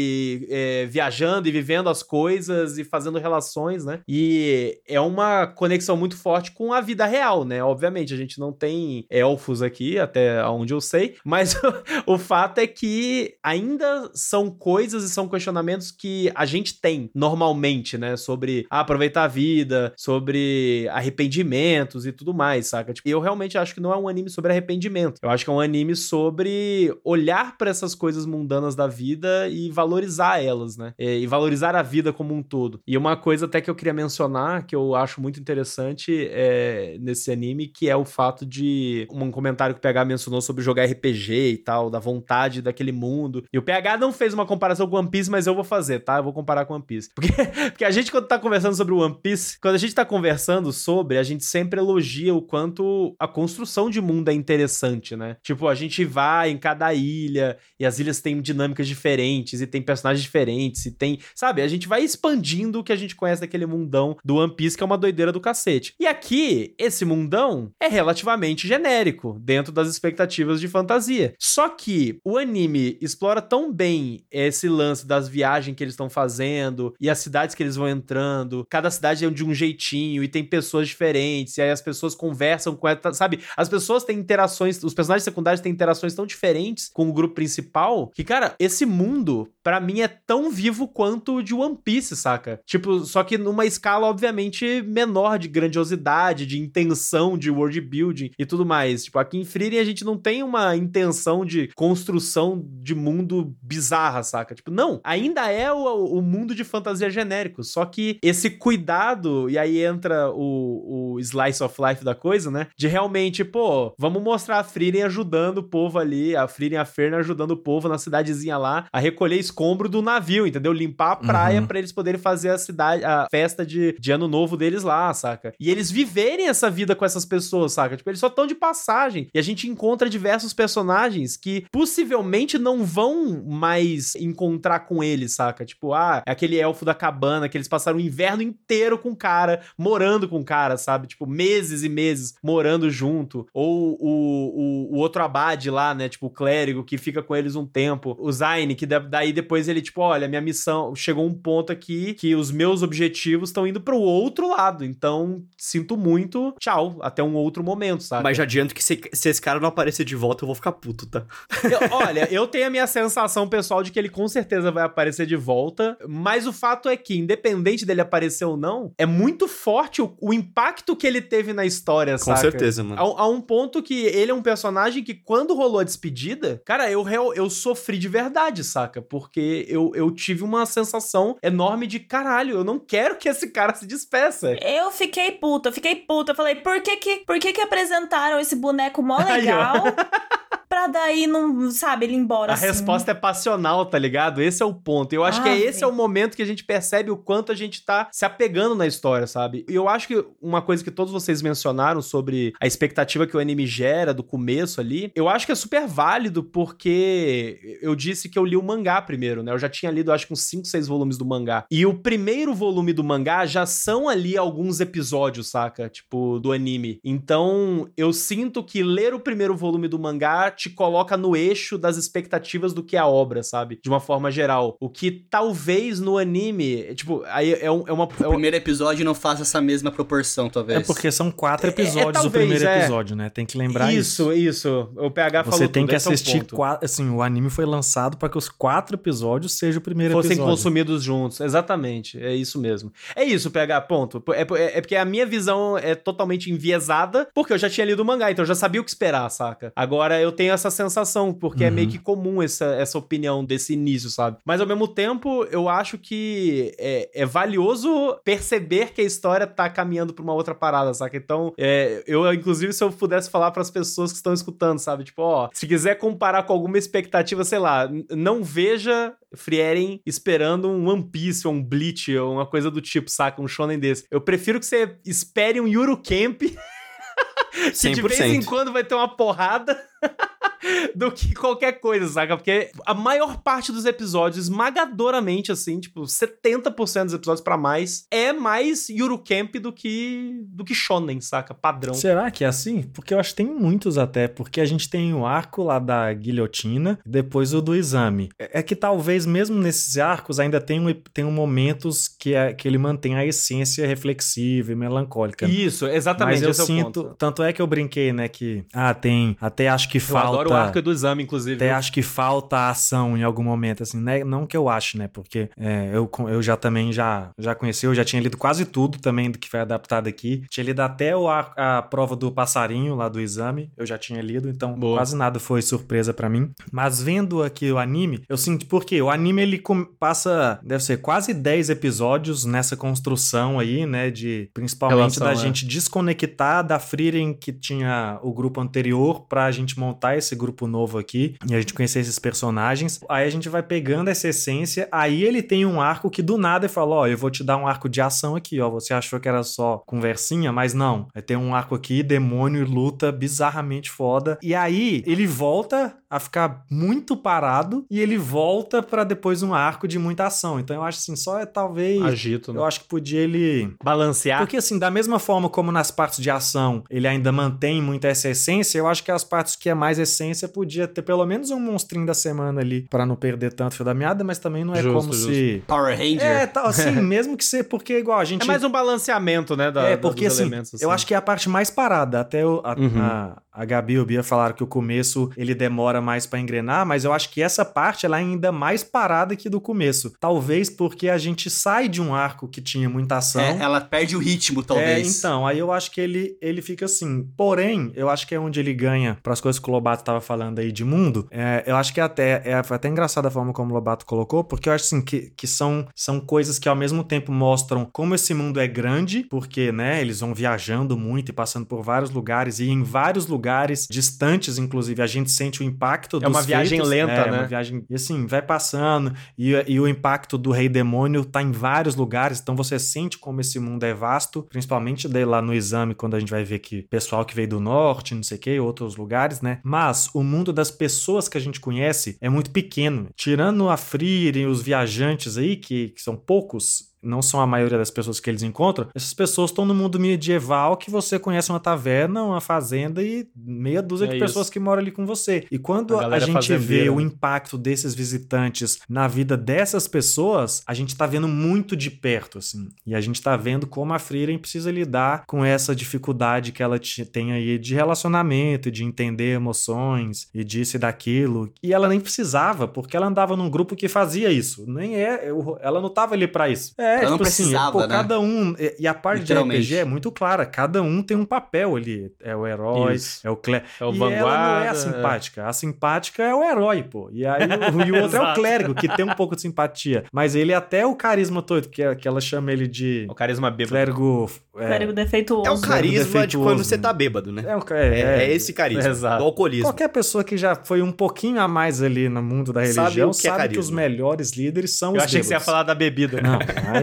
e viajando e vivendo as coisas e fazendo relações, né? E é uma conexão muito forte com a vida real, né? Obviamente, a gente não tem elfos aqui, até onde eu sei, mas o fato é que ainda são coisas e são questionamentos que a gente tem normalmente, né? Sobre aproveitar a vida, sobre arrependimentos e tudo mais, saca? Tipo, eu realmente acho que não é um anime sobre arrependimento. Eu acho que é um anime sobre olhar pra essas coisas mundanas da vida e valorizar elas, né? E valorizar a vida como um todo. E uma coisa até que eu queria mencionar, que eu acho muito interessante nesse anime, que é o fato de um comentário que o PH mencionou sobre jogar RPG e tal, da vontade daquele mundo. E o PH não fez uma comparação com One Piece, mas eu vou fazer, tá? Eu vou comparar com One Piece. Porque a gente, quando tá conversando sobre o One Piece, quando a gente tá conversando sobre, a gente sempre elogia o quanto a construção de mundo é interessante, né? Tipo, a gente vai em cada ilha e as ilhas têm dinâmicas diferentes e tem personagens diferentes e tem... Sabe? A gente vai expandindo o que a gente conhece daquele mundão do One Piece, que é uma doideira do cacete. E aqui, esse mundão é relativamente genérico, dentro das expectativas de fantasia. Só que o anime explora tão bem esse lance das viagens que eles estão fazendo e as cidades que eles vão entrando. Cada cidade é de um jeitinho e tem pessoas diferentes, e aí as pessoas conversam com ela, sabe? As pessoas têm interações, os personagens secundários têm interações tão diferentes com o grupo principal que, cara, esse mundo, pra mim, é tão vivo quanto o de One Piece, saca? Tipo, só que numa escala, obviamente, menor de grandiosidade, de intenção, de world building e tudo mais. Tipo, aqui em Frieren a gente não tem uma intenção de de construção de mundo bizarra, saca? Tipo, não, ainda é o mundo de fantasia genérico, só que esse cuidado, e aí entra o slice of life da coisa, né? De realmente, pô, vamos mostrar a Frieren ajudando o povo ali, a Frieren e a Ferna ajudando o povo na cidadezinha lá a recolher escombro do navio, entendeu? Limpar a praia pra eles poderem fazer a festa de ano novo deles lá, saca? E eles viverem essa vida com essas pessoas, saca? Tipo, eles só estão de passagem. E a gente encontra diversos personagens que possivelmente não vão mais encontrar com eles, saca? Tipo, é aquele elfo da cabana que eles passaram o inverno inteiro com o cara, morando com o cara, sabe? Tipo, meses e meses morando junto. Ou o outro abade lá, né? Tipo, o clérigo que fica com eles um tempo. O Zayn, que daí depois ele, tipo, olha, minha missão chegou um ponto aqui que os meus objetivos estão indo pro outro lado. Então, sinto muito. Tchau. Até um outro momento, sabe? Mas já adianto que se esse cara não aparecer de volta, eu vou ficar puto, tá? Olha, eu tenho a minha sensação pessoal de que ele com certeza vai aparecer de volta, mas o fato é que, independente dele aparecer ou não, é muito forte o impacto que ele teve na história, saca? Com certeza, mano. A um ponto que ele é um personagem que, quando rolou a despedida, cara, eu sofri de verdade, saca? Porque eu tive uma sensação enorme de, caralho, eu não quero que esse cara se despeça. Eu fiquei puta. Eu falei, por que apresentaram esse boneco mó legal? Pra daí não, sabe, ele ir embora assim. Resposta é passional, tá ligado? Esse é o ponto. Eu acho que esse é o momento que a gente percebe o quanto a gente tá se apegando na história, sabe? E eu acho que uma coisa que todos vocês mencionaram sobre a expectativa que o anime gera do começo ali, eu acho que é super válido porque eu disse que eu li o mangá primeiro, né? Eu já tinha lido, acho que uns 5, 6 volumes do mangá. E o primeiro volume do mangá já são ali alguns episódios, saca? Tipo, do anime. Então, eu sinto que ler o primeiro volume do mangá te coloca no eixo das expectativas do que é a obra, sabe? De uma forma geral. O que talvez no anime, tipo, aí O primeiro episódio não faça essa mesma proporção, talvez. É porque são 4 episódios talvez, do primeiro episódio, né? Tem que lembrar isso. Isso. O PH falou Você tem tudo, que esse é um assistir ponto. 4... Assim, o anime foi lançado para que os 4 episódios sejam o primeiro Fossem episódio. consumidos juntos. Exatamente. É isso mesmo. É isso, PH, ponto. É porque a minha visão é totalmente enviesada, porque eu já tinha lido o mangá, então eu já sabia o que esperar, saca? Agora eu tenho essa sensação, porque é meio que comum essa opinião desse início, sabe? Mas ao mesmo tempo, eu acho que é valioso perceber que a história tá caminhando pra uma outra parada, saca? Então, eu, inclusive, se eu pudesse falar pras pessoas que estão escutando, sabe? Tipo, se quiser comparar com alguma expectativa, sei lá, não veja Frieren esperando um One Piece ou um Bleach ou uma coisa do tipo, saca? Um shonen desse. Eu prefiro que você espere um Yuru Camp que 100%. de vez em quando vai ter uma porrada do que qualquer coisa, saca? Porque a maior parte dos episódios, esmagadoramente, assim, tipo, 70% dos episódios pra mais, é mais Yuru Camp do que shonen, saca? Padrão. Será que é assim? Porque eu acho que tem muitos até, porque a gente tem o arco lá da guilhotina, depois o do exame. É que talvez mesmo nesses arcos ainda tenham momentos que ele mantém a essência reflexiva e melancólica. Isso, exatamente. Mas eu esse sinto, é o ponto. tanto é que eu brinquei, né, que tem, até acho que Eu falta... adoro o arco do exame, inclusive. Até acho que falta ação em algum momento, assim, né? Não que eu ache, né? Porque eu já também já conheci, eu já tinha lido quase tudo também do que foi adaptado aqui. Tinha lido até a prova do passarinho lá do exame, eu já tinha lido, então quase nada foi surpresa pra mim. Mas vendo aqui o anime, eu sinto porque o anime ele passa, deve ser quase 10 episódios nessa construção aí, né? De principalmente da gente desconectar da Frieren que tinha o grupo anterior pra gente montar esse grupo novo aqui e a gente conhecer esses personagens. Aí a gente vai pegando essa essência, aí ele tem um arco que do nada ele fala, eu vou te dar um arco de ação aqui, você achou que era só conversinha, mas não. Tem um arco aqui, demônio e luta bizarramente foda. E aí ele volta a ficar muito parado e ele volta pra depois um arco de muita ação. Então eu acho assim, só talvez... Agito, né? Eu acho que podia ele... balancear. Porque assim, da mesma forma como nas partes de ação ele ainda mantém muito essa essência, eu acho que as partes que é mais essência podia ter pelo menos um monstrinho da semana ali pra não perder tanto fio da meada, mas também não é Justo. se... Power Ranger? Assim, mesmo que ser, porque igual a gente... É mais um balanceamento, né? Porque dos assim, elementos, assim, eu acho que é a parte mais parada, até A Gabi e o Bia falaram que o começo ele demora mais pra engrenar, mas eu acho que essa parte ela é ainda mais parada que do começo. Talvez porque a gente sai de um arco que tinha muita ação. Ela perde o ritmo, talvez. Então, aí eu acho que ele fica assim. Porém, eu acho que é onde ele ganha pras coisas que o Lobato tava falando aí de mundo. Eu acho que foi até engraçada a forma como o Lobato colocou, porque eu acho assim que são coisas que ao mesmo tempo mostram como esse mundo é grande, porque, né, eles vão viajando muito e passando por vários lugares, e em vários lugares distantes, inclusive, a gente sente o impacto dos É uma viagem feitos. lenta, né? É uma viagem, e assim, vai passando, e o impacto do Rei Demônio tá em vários lugares, então você sente como esse mundo é vasto, principalmente daí lá no exame, quando a gente vai ver que pessoal que veio do norte, não sei o que, outros lugares, né? Mas o mundo das pessoas que a gente conhece é muito pequeno. Tirando a Frieren e os viajantes aí, que são poucos, não são a maioria das pessoas que eles encontram, essas pessoas estão no mundo medieval que você conhece uma taverna, uma fazenda e meia dúzia de pessoas que moram ali com você. E quando a gente vê o impacto desses visitantes na vida dessas pessoas, a gente tá vendo muito de perto, assim. E a gente tá vendo como a Frieren precisa lidar com essa dificuldade que ela tem aí de relacionamento, de entender emoções e disso e daquilo. E ela nem precisava, porque ela andava num grupo que fazia isso. Ela não tava ali pra isso. Ela não precisava, né? Cada um... E a parte de RPG é muito clara. Cada um tem um papel ali. É o herói, é o clérigo. É o e vanguarda. Ela não é a simpática. A simpática é o herói, pô. E aí e o outro é o clérigo, que tem um pouco de simpatia. Mas ele até o carisma todo, que ela chama ele de... O carisma bêbado. Clérigo... Clérigo defeituoso. É o carisma de quando você tá bêbado, né? É esse carisma, exato. do alcoolismo. Qualquer pessoa que já foi um pouquinho a mais ali no mundo da religião sabe que os melhores líderes são os Eu achei que você ia bêbados. falar da bebida. Não,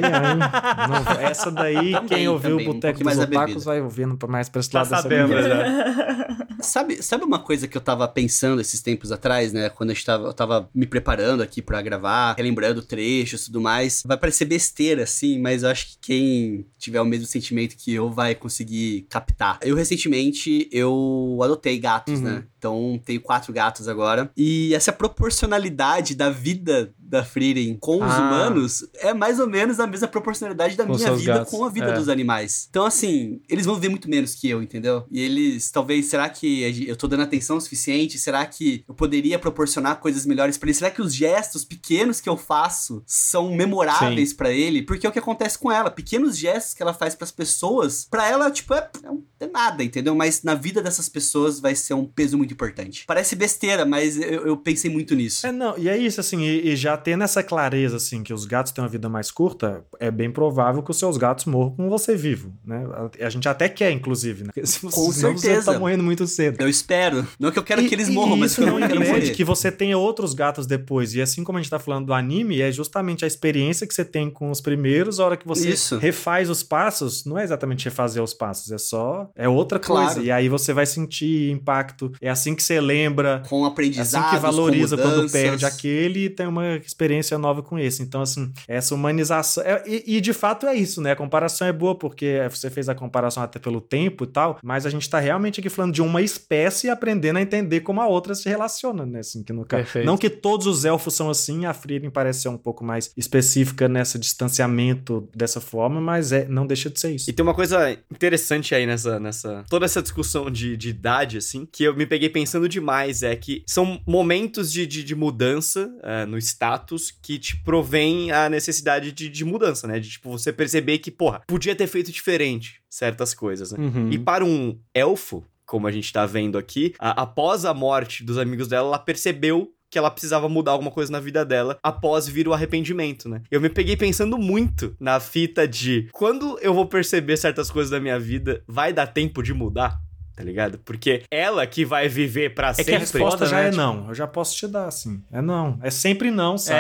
não, essa daí, quem ouviu o Boteco dos Otakus vai ouvindo mais pra esse lado dessa sabendo, bebida. já. Sabe uma coisa que eu tava pensando esses tempos atrás, né? Quando eu tava me preparando aqui pra gravar, relembrando trechos e tudo mais. Vai parecer besteira, assim, mas eu acho que quem tiver o mesmo sentimento que eu vai conseguir captar. Recentemente, eu adotei gatos, né? Então, tenho 4 gatos agora. E essa proporcionalidade da vida da Frieren com os humanos é mais ou menos a mesma proporcionalidade da minha vida gatos. com a vida dos animais. Então, assim, eles vão viver muito menos que eu, entendeu? E eles, talvez, será que eu tô dando atenção suficiente? Será que eu poderia proporcionar coisas melhores pra ele? Será que os gestos pequenos que eu faço são memoráveis pra ele? Porque é o que acontece com ela. Pequenos gestos que ela faz pras pessoas, pra ela, tipo, é nada, entendeu? Mas na vida dessas pessoas vai ser um peso muito importante. Parece besteira, mas eu pensei muito nisso. Não, e é isso, assim, e já tendo essa clareza, assim, que os gatos têm uma vida mais curta, é bem provável que os seus gatos morram com você vivo, né? A gente até quer, inclusive, né? Com certeza. Você tá morrendo muito cedo. Eu espero. Não que eu quero que eles morram, mas isso que eu não não quero impede morrer. que você tenha outros gatos depois. E assim como a gente tá falando do anime, é justamente a experiência que você tem com os primeiros, a hora que você refaz os passos, não é exatamente refazer os passos, é outra coisa. E aí você vai sentir impacto. É assim que você lembra. Com aprendizado, assim que valoriza quando perde aquele e tem uma experiência nova com esse. Então, assim, essa humanização... E de fato é isso, né? A comparação é boa porque você fez a comparação até pelo tempo e tal, mas a gente tá realmente aqui falando de uma espécie aprendendo a entender como a outra se relaciona, né? Assim, que no caso, não que todos os elfos são assim, a Frieren parece ser um pouco mais específica nesse distanciamento dessa forma, mas não deixa de ser isso. E tem uma coisa interessante aí nessa toda essa discussão de idade, assim, que eu me peguei pensando demais, é que são momentos de mudança no status que te provém a necessidade de mudança, né? De, tipo, você perceber que, porra, podia ter feito diferente certas coisas, né? E para um elfo, como a gente tá vendo aqui, após a morte dos amigos dela, ela percebeu que ela precisava mudar alguma coisa na vida dela após vir o arrependimento, né? Eu me peguei pensando muito na fita de quando eu vou perceber certas coisas da minha vida, vai dar tempo de mudar? Tá ligado? Porque ela que vai viver pra sempre... que a resposta já é não. Eu já posso te dar, assim. É não. É sempre não, sabe?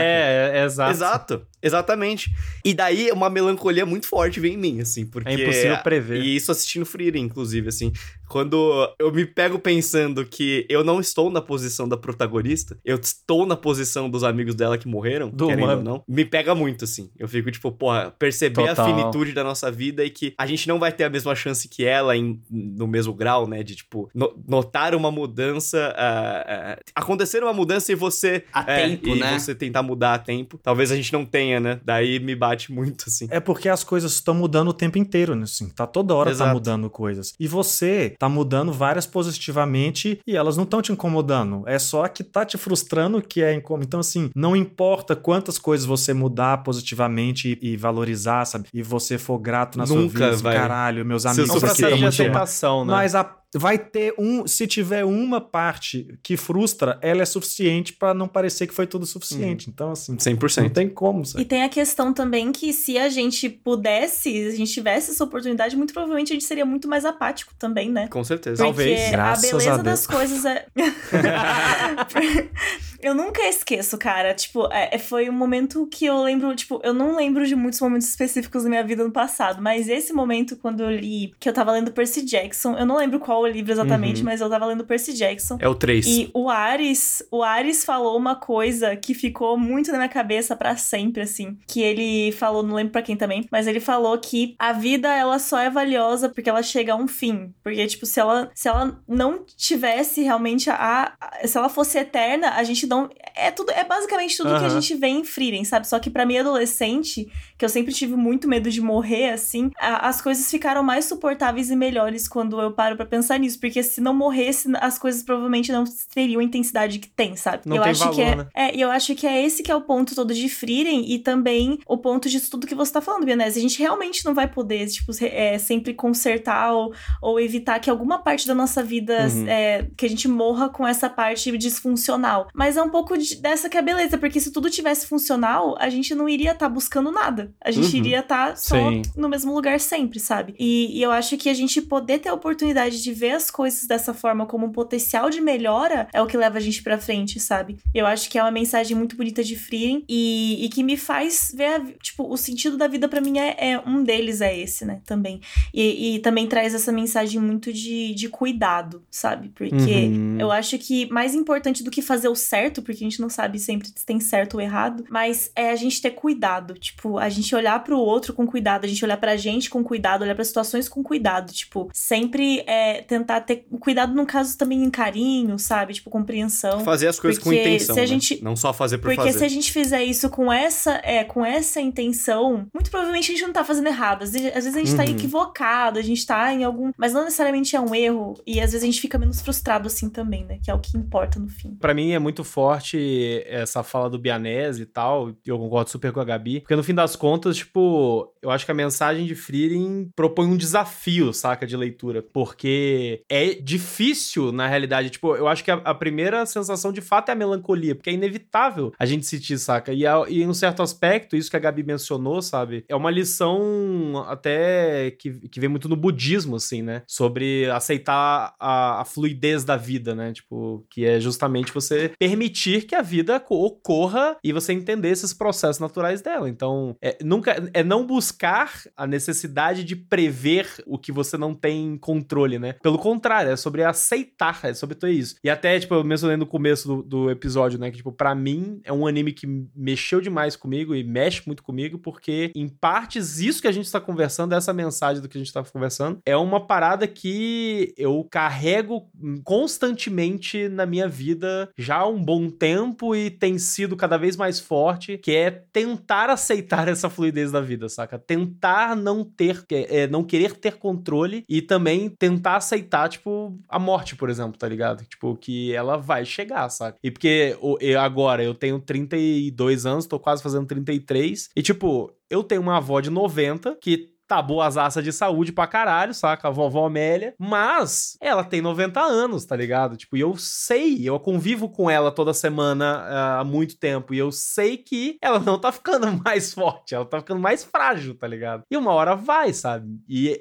Exato. Exatamente. E daí uma melancolia muito forte vem em mim, assim, porque... É impossível prever. E isso assistindo Frieren, inclusive, assim. Quando eu me pego pensando que eu não estou na posição da protagonista, eu estou na posição dos amigos dela que morreram, querendo ou não, me pega muito, assim. Eu fico, tipo, porra, perceber a finitude da nossa vida e que a gente não vai ter a mesma chance que ela no mesmo grau, né? De, tipo, notar uma mudança, acontecer uma mudança e você... A tempo, e né? você tentar mudar a tempo. Talvez a gente não tenha amanhã, né? Daí me bate muito, assim. É porque as coisas estão mudando o tempo inteiro, né? Assim, tá toda hora Exato. tá mudando coisas. E você tá mudando várias positivamente e elas não estão te incomodando. É só que tá te frustrando que é incômodo. Então, assim, não importa quantas coisas você mudar positivamente e valorizar, sabe? E você for grato na sua vida, vai. caralho, meus Seu amigos É um aqui processo estão de muito aceitação, né? Mas vai ter se tiver uma parte que frustra, ela é suficiente pra não parecer que foi tudo suficiente. Então, assim, 100%. não tem como, sabe? E tem a questão também que se a gente pudesse, se a gente tivesse essa oportunidade, muito provavelmente a gente seria muito mais apático também, né? Com certeza. Talvez. Porque Graças a a beleza Deus. das coisas é... Eu nunca esqueço, cara. Tipo, foi um momento que eu lembro... Tipo, eu não lembro de muitos momentos específicos da minha vida no passado, mas esse momento, quando eu li... Que eu tava lendo Percy Jackson. Eu não lembro qual o livro exatamente, mas eu tava lendo Percy Jackson. É o 3. E o Ares falou uma coisa que ficou muito na minha cabeça pra sempre, assim. Que ele falou, não lembro pra quem também, mas ele falou que a vida, ela só é valiosa porque ela chega a um fim. Porque, tipo, se ela não tivesse realmente se ela fosse eterna, a gente não... É basicamente tudo que a gente vê em Frieren, sabe? Só que pra mim, adolescente, que eu sempre tive muito medo de morrer, assim, as coisas ficaram mais suportáveis e melhores quando eu paro pra pensar nisso. Porque se não morresse, as coisas provavelmente não teriam a intensidade que tem, sabe? Não tem acho valor, que né? E eu acho que é esse que é o ponto todo de Frieren e também o ponto disso tudo que você tá falando, Bianese. A gente realmente não vai poder, tipo, sempre consertar ou evitar que alguma parte da nossa vida, que a gente morra com essa parte disfuncional. Mas é um pouco dessa que é a beleza, porque se tudo tivesse funcional, a gente não iria estar buscando nada. A gente iria estar só Sim. no mesmo lugar sempre, sabe? E eu acho que a gente poder ter a oportunidade de ver as coisas dessa forma como um potencial de melhora é o que leva a gente pra frente, sabe? Eu acho que é uma mensagem muito bonita de Frieren e que me faz ver, tipo, o sentido da vida pra mim um deles é esse, né? Também. E também traz essa mensagem muito de cuidado, sabe? Porque eu acho que mais importante do que fazer o certo, porque a gente não sabe sempre se tem certo ou errado, mas é a gente ter cuidado, tipo, a gente olhar pro outro com cuidado, a gente olhar pra gente com cuidado, olhar pra situações com cuidado, tipo, sempre tentar ter cuidado no caso também em carinho, sabe? Tipo, compreensão. Fazer as coisas com intenção, se a né? gente... Não só fazer por Porque fazer. se a gente fizer isso com essa intenção, muito provavelmente a gente não tá fazendo errado. Às vezes a gente tá equivocado, a gente tá em algum... Mas não necessariamente é um erro. E às vezes a gente fica menos frustrado assim também, né? Que é o que importa no fim. Pra mim é muito forte essa fala do Bianese e tal, e eu concordo super com a Gabi, porque no fim das contas, tipo, eu acho que a mensagem de Frieren propõe um desafio, saca, de leitura, porque é difícil, na realidade, tipo, eu acho que a primeira sensação de fato é a melancolia, porque é inevitável a gente sentir, saca, e em um certo aspecto, isso que a Gabi mencionou, sabe, é uma lição até que vem muito no budismo, assim, né, sobre aceitar a fluidez da vida, né, tipo, que é justamente você permitir que a vida ocorra e você entender esses processos naturais dela. Então, não buscar a necessidade de prever o que você não tem controle, né? Pelo contrário, é sobre aceitar, é sobre tudo isso. E até, tipo, eu mencionei no começo do episódio, né, que, tipo, pra mim, é um anime que mexeu demais comigo e mexe muito comigo, porque, em partes, isso que a gente tá conversando, essa mensagem do que a gente tá conversando, é uma parada que eu carrego constantemente na minha vida já há um bom tempo e tem sido cada vez mais forte, que é tentar aceitar essa fluidez da vida, saca? Tentar não querer ter controle e também tentar aceitar, tipo, a morte, por exemplo, tá ligado? Tipo, que ela vai chegar, saca? E porque agora eu tenho 32 anos, tô quase fazendo 33, e tipo, eu tenho uma avó de 90 que tá boazaça de saúde pra caralho, saca? A vovó Amélia. Mas ela tem 90 anos, tá ligado? Tipo, e eu convivo com ela toda semana há muito tempo. E eu sei que ela não tá ficando mais forte, ela tá ficando mais frágil, tá ligado? E uma hora vai, sabe? E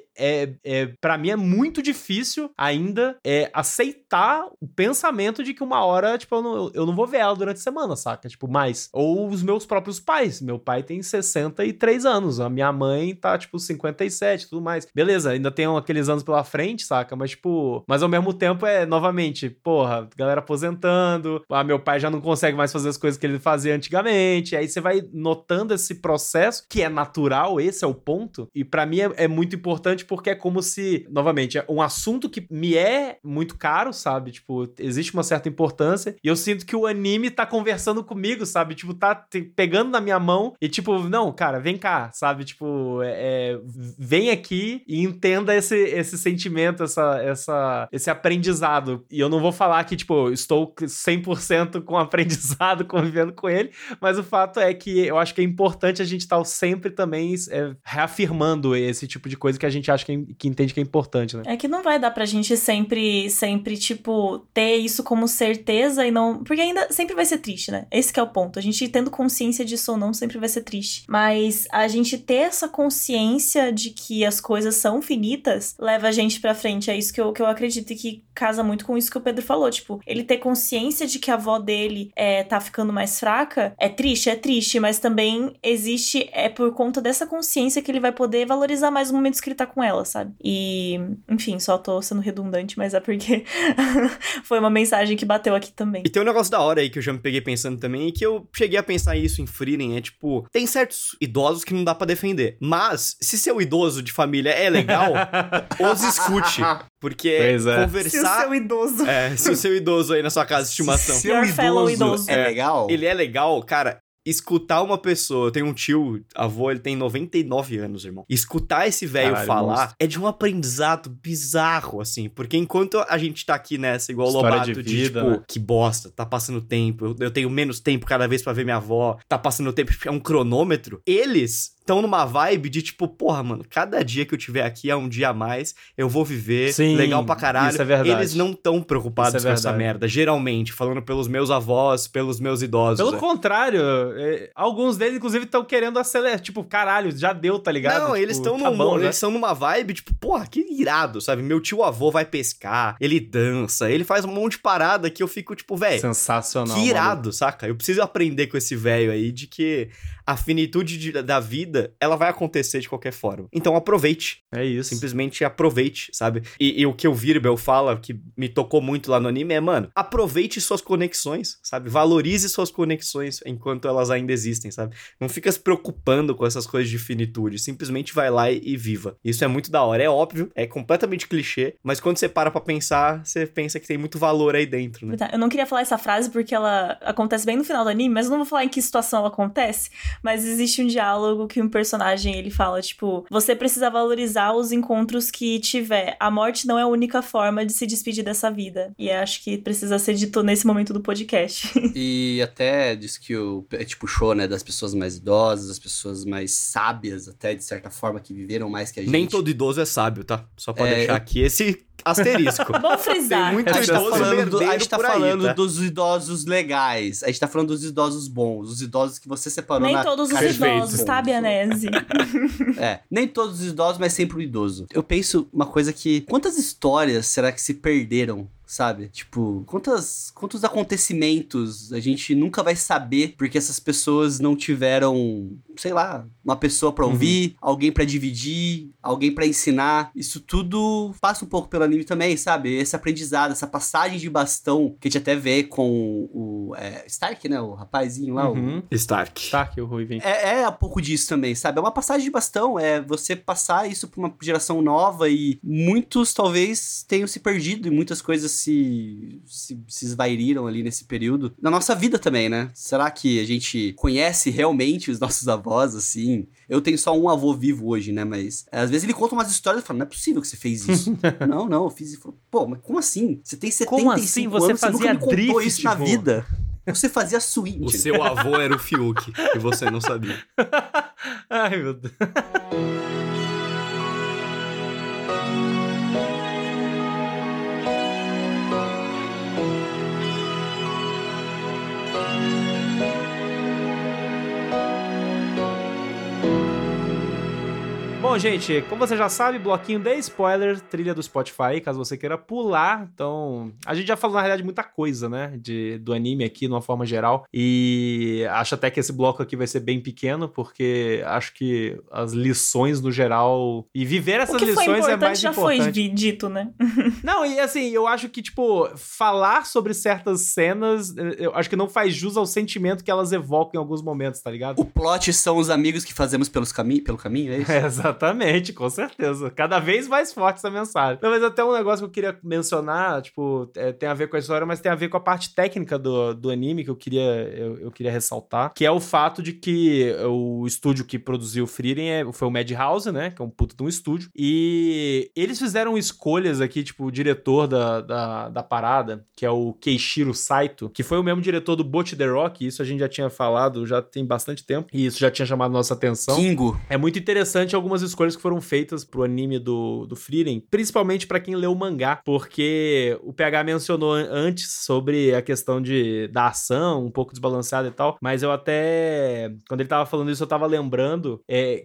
pra mim é muito difícil ainda aceitar o pensamento de que uma hora, tipo, eu não vou ver ela durante a semana, saca? Tipo, mais. Ou os meus próprios pais. Meu pai tem 63 anos, a minha mãe tá, tipo, 50 57 e tudo mais. Beleza, ainda tem aqueles anos pela frente, saca? Mas, tipo, mas ao mesmo tempo novamente, porra, galera aposentando, meu pai já não consegue mais fazer as coisas que ele fazia antigamente, aí você vai notando esse processo, que é natural, esse é o ponto, e pra mim é muito importante porque é como se, novamente, é um assunto que me é muito caro, sabe? Tipo, existe uma certa importância, e eu sinto que o anime tá conversando comigo, sabe? Tipo, tá pegando na minha mão e tipo, não, cara, vem cá, sabe? Tipo, vem aqui e entenda esse sentimento, esse aprendizado. E eu não vou falar que, tipo, estou 100% com aprendizado convivendo com ele, mas o fato é que eu acho que é importante a gente estar sempre também reafirmando esse tipo de coisa que a gente acha que entende que é importante, né? É que não vai dar pra gente sempre, tipo, ter isso como certeza e não... Porque ainda sempre vai ser triste, né? Esse que é o ponto. A gente tendo consciência disso ou não, sempre vai ser triste. Mas a gente ter essa consciência de que as coisas são finitas, leva a gente pra frente. É isso que eu acredito e que casa muito com isso que o Pedro falou. Tipo, ele ter consciência de que a avó dele tá ficando mais fraca, é triste, mas também existe, por conta dessa consciência que ele vai poder valorizar mais os momentos que ele tá com ela, sabe? E, enfim, só tô sendo redundante, mas é porque foi uma mensagem que bateu aqui também. E tem um negócio da hora aí que eu já me peguei pensando também, e que eu cheguei a pensar isso em Frieren, tipo, tem certos idosos que não dá pra defender, mas se seu idoso de família é legal, os escute, porque conversar... Se o seu idoso... se o seu idoso aí na sua casa de estimação... Se o seu idoso é legal... Ele é legal, cara... Escutar uma pessoa, eu tenho um tio, avô, ele tem 99 anos, irmão. Escutar esse velho falar é de um aprendizado bizarro, assim. Porque enquanto a gente tá aqui nessa, igual o Lobato, de tipo, né? Que bosta, tá passando tempo, eu tenho menos tempo cada vez pra ver minha avó, tá passando tempo, é um cronômetro. Eles estão numa vibe de tipo, porra, mano, cada dia que eu tiver aqui é um dia a mais, eu vou viver, sim, legal pra caralho. Isso é verdade. Eles não tão preocupados com essa merda, geralmente, falando pelos meus avós, pelos meus idosos. Pelo contrário, alguns deles, inclusive, estão querendo acelerar, tipo, caralho, já deu, tá ligado? Não, tipo, eles estão numa vibe, tipo, porra, que irado, sabe? Meu tio-avô vai pescar, ele dança, ele faz um monte de parada que eu fico, tipo, velho... Sensacional. Que irado, saca? Eu preciso aprender com esse velho aí de que a finitude da vida, ela vai acontecer de qualquer forma. Então aproveite. É isso. Simplesmente aproveite, sabe? E o que o Virbel fala, que me tocou muito lá no anime, é, mano, aproveite suas conexões, sabe? Valorize suas conexões enquanto elas ainda existem, sabe? Não fica se preocupando com essas coisas de finitude. Simplesmente vai lá e viva. Isso é muito da hora. É óbvio, é completamente clichê, mas quando você para pra pensar, você pensa que tem muito valor aí dentro, né? Eu não queria falar essa frase porque ela acontece bem no final do anime, mas eu não vou falar em que situação ela acontece. Mas existe um diálogo que um personagem, ele fala, tipo, você precisa valorizar os encontros que tiver. A morte não é a única forma de se despedir dessa vida. E acho que precisa ser dito nesse momento do podcast. E até diz que puxou, né, das pessoas mais idosas, das pessoas mais sábias, até, de certa forma, que viveram mais que a gente. Nem todo idoso é sábio, tá? Só pra deixar aqui esse asterisco. Vamos frisar. Tem muito a gente tá falando tá? dos idosos legais. A gente tá falando dos idosos bons. Os idosos que você separou nem todos os idosos, tá, Bianese? Nem todos os idosos, mas sempre o idoso. Eu penso uma coisa que... Quantas histórias será que se perderam? Sabe? Tipo, quantos acontecimentos a gente nunca vai saber porque essas pessoas não tiveram, sei lá, uma pessoa pra ouvir, alguém pra dividir, alguém pra ensinar. Isso tudo passa um pouco pelo anime também, sabe? Esse aprendizado, essa passagem de bastão que a gente até vê com o Stark, né? O rapazinho lá. Stark, o ruivinho. É um pouco disso também, sabe? É uma passagem de bastão, é você passar isso pra uma geração nova e muitos talvez tenham se perdido e muitas coisas se esvairiram ali nesse período. Na nossa vida também, né? Será que a gente conhece realmente os nossos avós, assim? Eu tenho só um avô vivo hoje, né? Mas às vezes ele conta umas histórias e fala, não é possível que você fez isso. não, eu fiz isso. Pô, mas como assim? Você tem 75 como assim? Você anos, fazia você nunca me contou drift, isso na vida. Você fazia swing. O seu avô era o Fiuk, e você não sabia. Ai, meu Deus. Bom, Bom, gente, como você já sabe, bloquinho de spoiler, trilha do Spotify, caso você queira pular. Então, a gente já falou, na realidade, muita coisa, né, do anime aqui, de uma forma geral. E acho até que esse bloco aqui vai ser bem pequeno, porque acho que as lições, no geral... E viver essas lições é mais já importante. foi dito, né? Não, e assim, eu acho que, tipo, falar sobre certas cenas, eu acho que não faz jus ao sentimento que elas evocam em alguns momentos, tá ligado? O plot são os amigos que fazemos pelo caminho, é isso? Exatamente, com certeza. Cada vez mais forte essa mensagem. Não, mas até um negócio que eu queria mencionar, tipo, tem a ver com a história, mas tem a ver com a parte técnica do anime que eu queria ressaltar, que é o fato de que o estúdio que produziu Frieren foi o Madhouse, né, que é um puta de um estúdio, e eles fizeram escolhas aqui, tipo, o diretor da parada, que é o Keishiro Saito, que foi o mesmo diretor do Bot The Rock, isso a gente já tinha falado, já tem bastante tempo, e isso já tinha chamado nossa atenção. Kingo. É muito interessante algumas escolhas que foram feitas pro anime do Frieren, principalmente pra quem leu o mangá, porque o PH mencionou antes sobre a questão da ação, um pouco desbalanceada e tal, mas eu até, quando ele tava falando isso, eu tava lembrando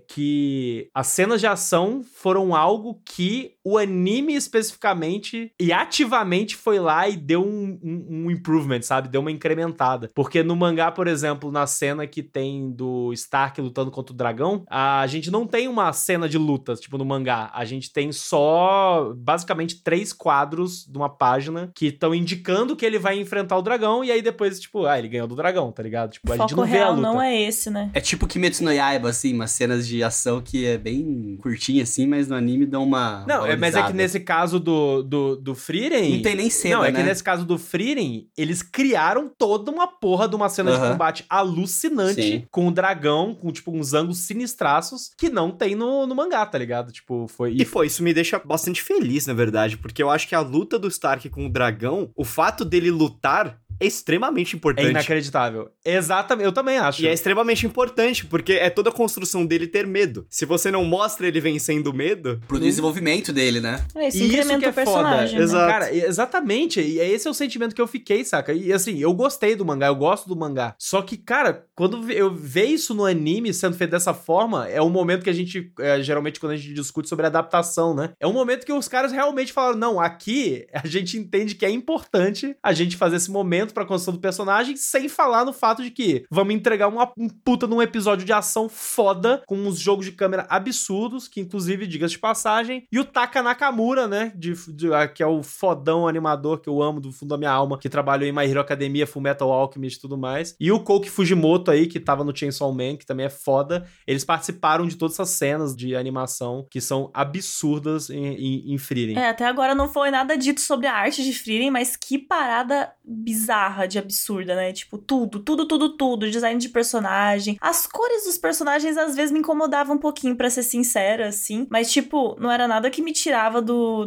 que as cenas de ação foram algo que o anime especificamente e ativamente foi lá e deu um improvement, sabe? Deu uma incrementada. Porque no mangá, por exemplo, na cena que tem do Stark lutando contra o dragão, a gente não tem uma cena de lutas, tipo no mangá. A gente tem só, basicamente, 3 quadros de uma página que estão indicando que ele vai enfrentar o dragão e aí depois, tipo, ele ganhou do dragão, tá ligado? Tipo, a gente não vê a luta. Não é esse, né? É tipo Kimetsu no Yaiba, assim, umas cenas de ação que é bem curtinha, assim, mas no anime dá uma Não, mas é que nesse caso do Frieren... Não tem nem cena, Não, é né? que nesse caso do Frieren, eles criaram toda uma porra de uma cena de combate alucinante, sim, com o dragão, com, tipo, uns ângulos sinistraços, que não tem no mangá, tá ligado? Tipo, foi... Isso me deixa bastante feliz, na verdade, porque eu acho que a luta do Stark com o dragão, o fato dele lutar é extremamente importante. É inacreditável. Exatamente, eu também acho. E é extremamente importante, porque é toda a construção dele ter medo. Se você não mostra ele vencendo o medo... Pro desenvolvimento dele, né? Isso incrementa o personagem. Foda. Exato. Cara, exatamente. E esse é o sentimento que eu fiquei, saca? E assim, eu gostei do mangá, eu gosto do mangá. Só que, cara, quando eu ver isso no anime sendo feito dessa forma, é um momento que a gente, geralmente quando a gente discute sobre adaptação, né? É um momento que os caras realmente falaram, não, aqui a gente entende que é importante a gente fazer esse momento pra construção do personagem, sem falar no fato de que vamos entregar um puta num episódio de ação foda, com uns jogos de câmera absurdos, que inclusive, diga-se de passagem, e o Taka Nakamura, né, que é o fodão animador que eu amo do fundo da minha alma, que trabalhou em My Hero Academia, Fullmetal Alchemist e tudo mais, e o Kouki Fujimoto aí, que tava no Chainsaw Man, que também é foda, eles participaram de todas essas cenas de animação que são absurdas em Frieren. Até agora não foi nada dito sobre a arte de Frieren, mas que parada bizarra de absurda, né? Tipo, tudo. Design de personagem. As cores dos personagens às vezes me incomodavam um pouquinho, pra ser sincera, assim. Mas, tipo, não era nada que me tirava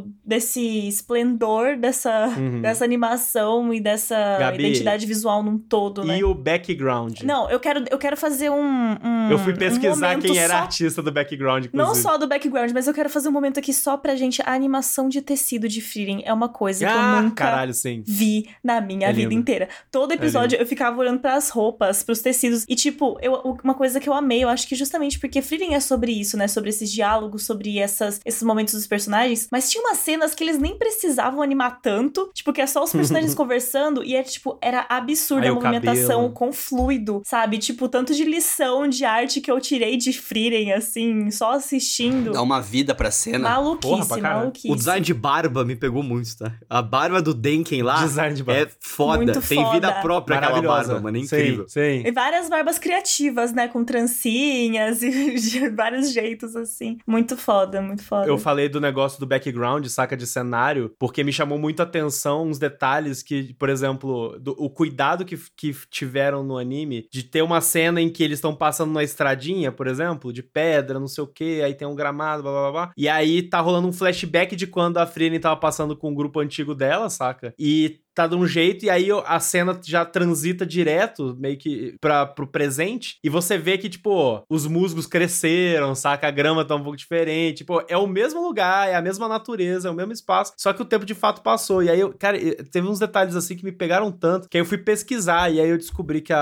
desse esplendor dessa animação e dessa Gabi, identidade visual num todo, né? E o background? Não, eu quero fazer eu fui pesquisar quem era artista do background, inclusive. Não só do background, mas eu quero fazer um momento aqui só pra gente. A animação de tecido de Frieren é uma coisa que eu nunca vi na minha vida inteira. Todo episódio eu ficava olhando pras roupas, pros tecidos. E, tipo, uma coisa que eu amei, eu acho que justamente porque Frieren é sobre isso, né? Sobre esses diálogos, sobre esses momentos dos personagens. Mas tinha umas cenas que eles nem precisavam animar tanto. Tipo, que é só os personagens conversando. E era absurda a movimentação com fluido, sabe? Tipo, tanto de lição de arte que eu tirei de Frieren, assim, só assistindo. Dá uma vida pra cena. Maluquice. O design de barba me pegou muito, tá? A barba do Denken lá design de barba é foda. Muito Tem foda. vida própria aquela barba, mano. É incrível. Sim. E várias barbas criativas, né? Com trancinhas e de vários jeitos, assim. Muito foda, muito foda. Eu falei do negócio do background, saca, de cenário, porque me chamou muito a atenção uns detalhes que, por exemplo, o cuidado que tiveram no anime de ter uma cena em que eles estão passando numa estradinha, por exemplo, de pedra, não sei o que, aí tem um gramado, blá, blá, blá, blá. E aí tá rolando um flashback de quando a Frieren tava passando com o grupo antigo dela, saca? E tá de um jeito, e aí a cena já transita direto, meio que pro presente, e você vê que, tipo, os musgos cresceram, saca? A grama tá um pouco diferente, tipo, é o mesmo lugar, é a mesma natureza, é o mesmo espaço, só que o tempo de fato passou, e aí, cara, teve uns detalhes assim que me pegaram tanto, que aí eu fui pesquisar, e aí eu descobri que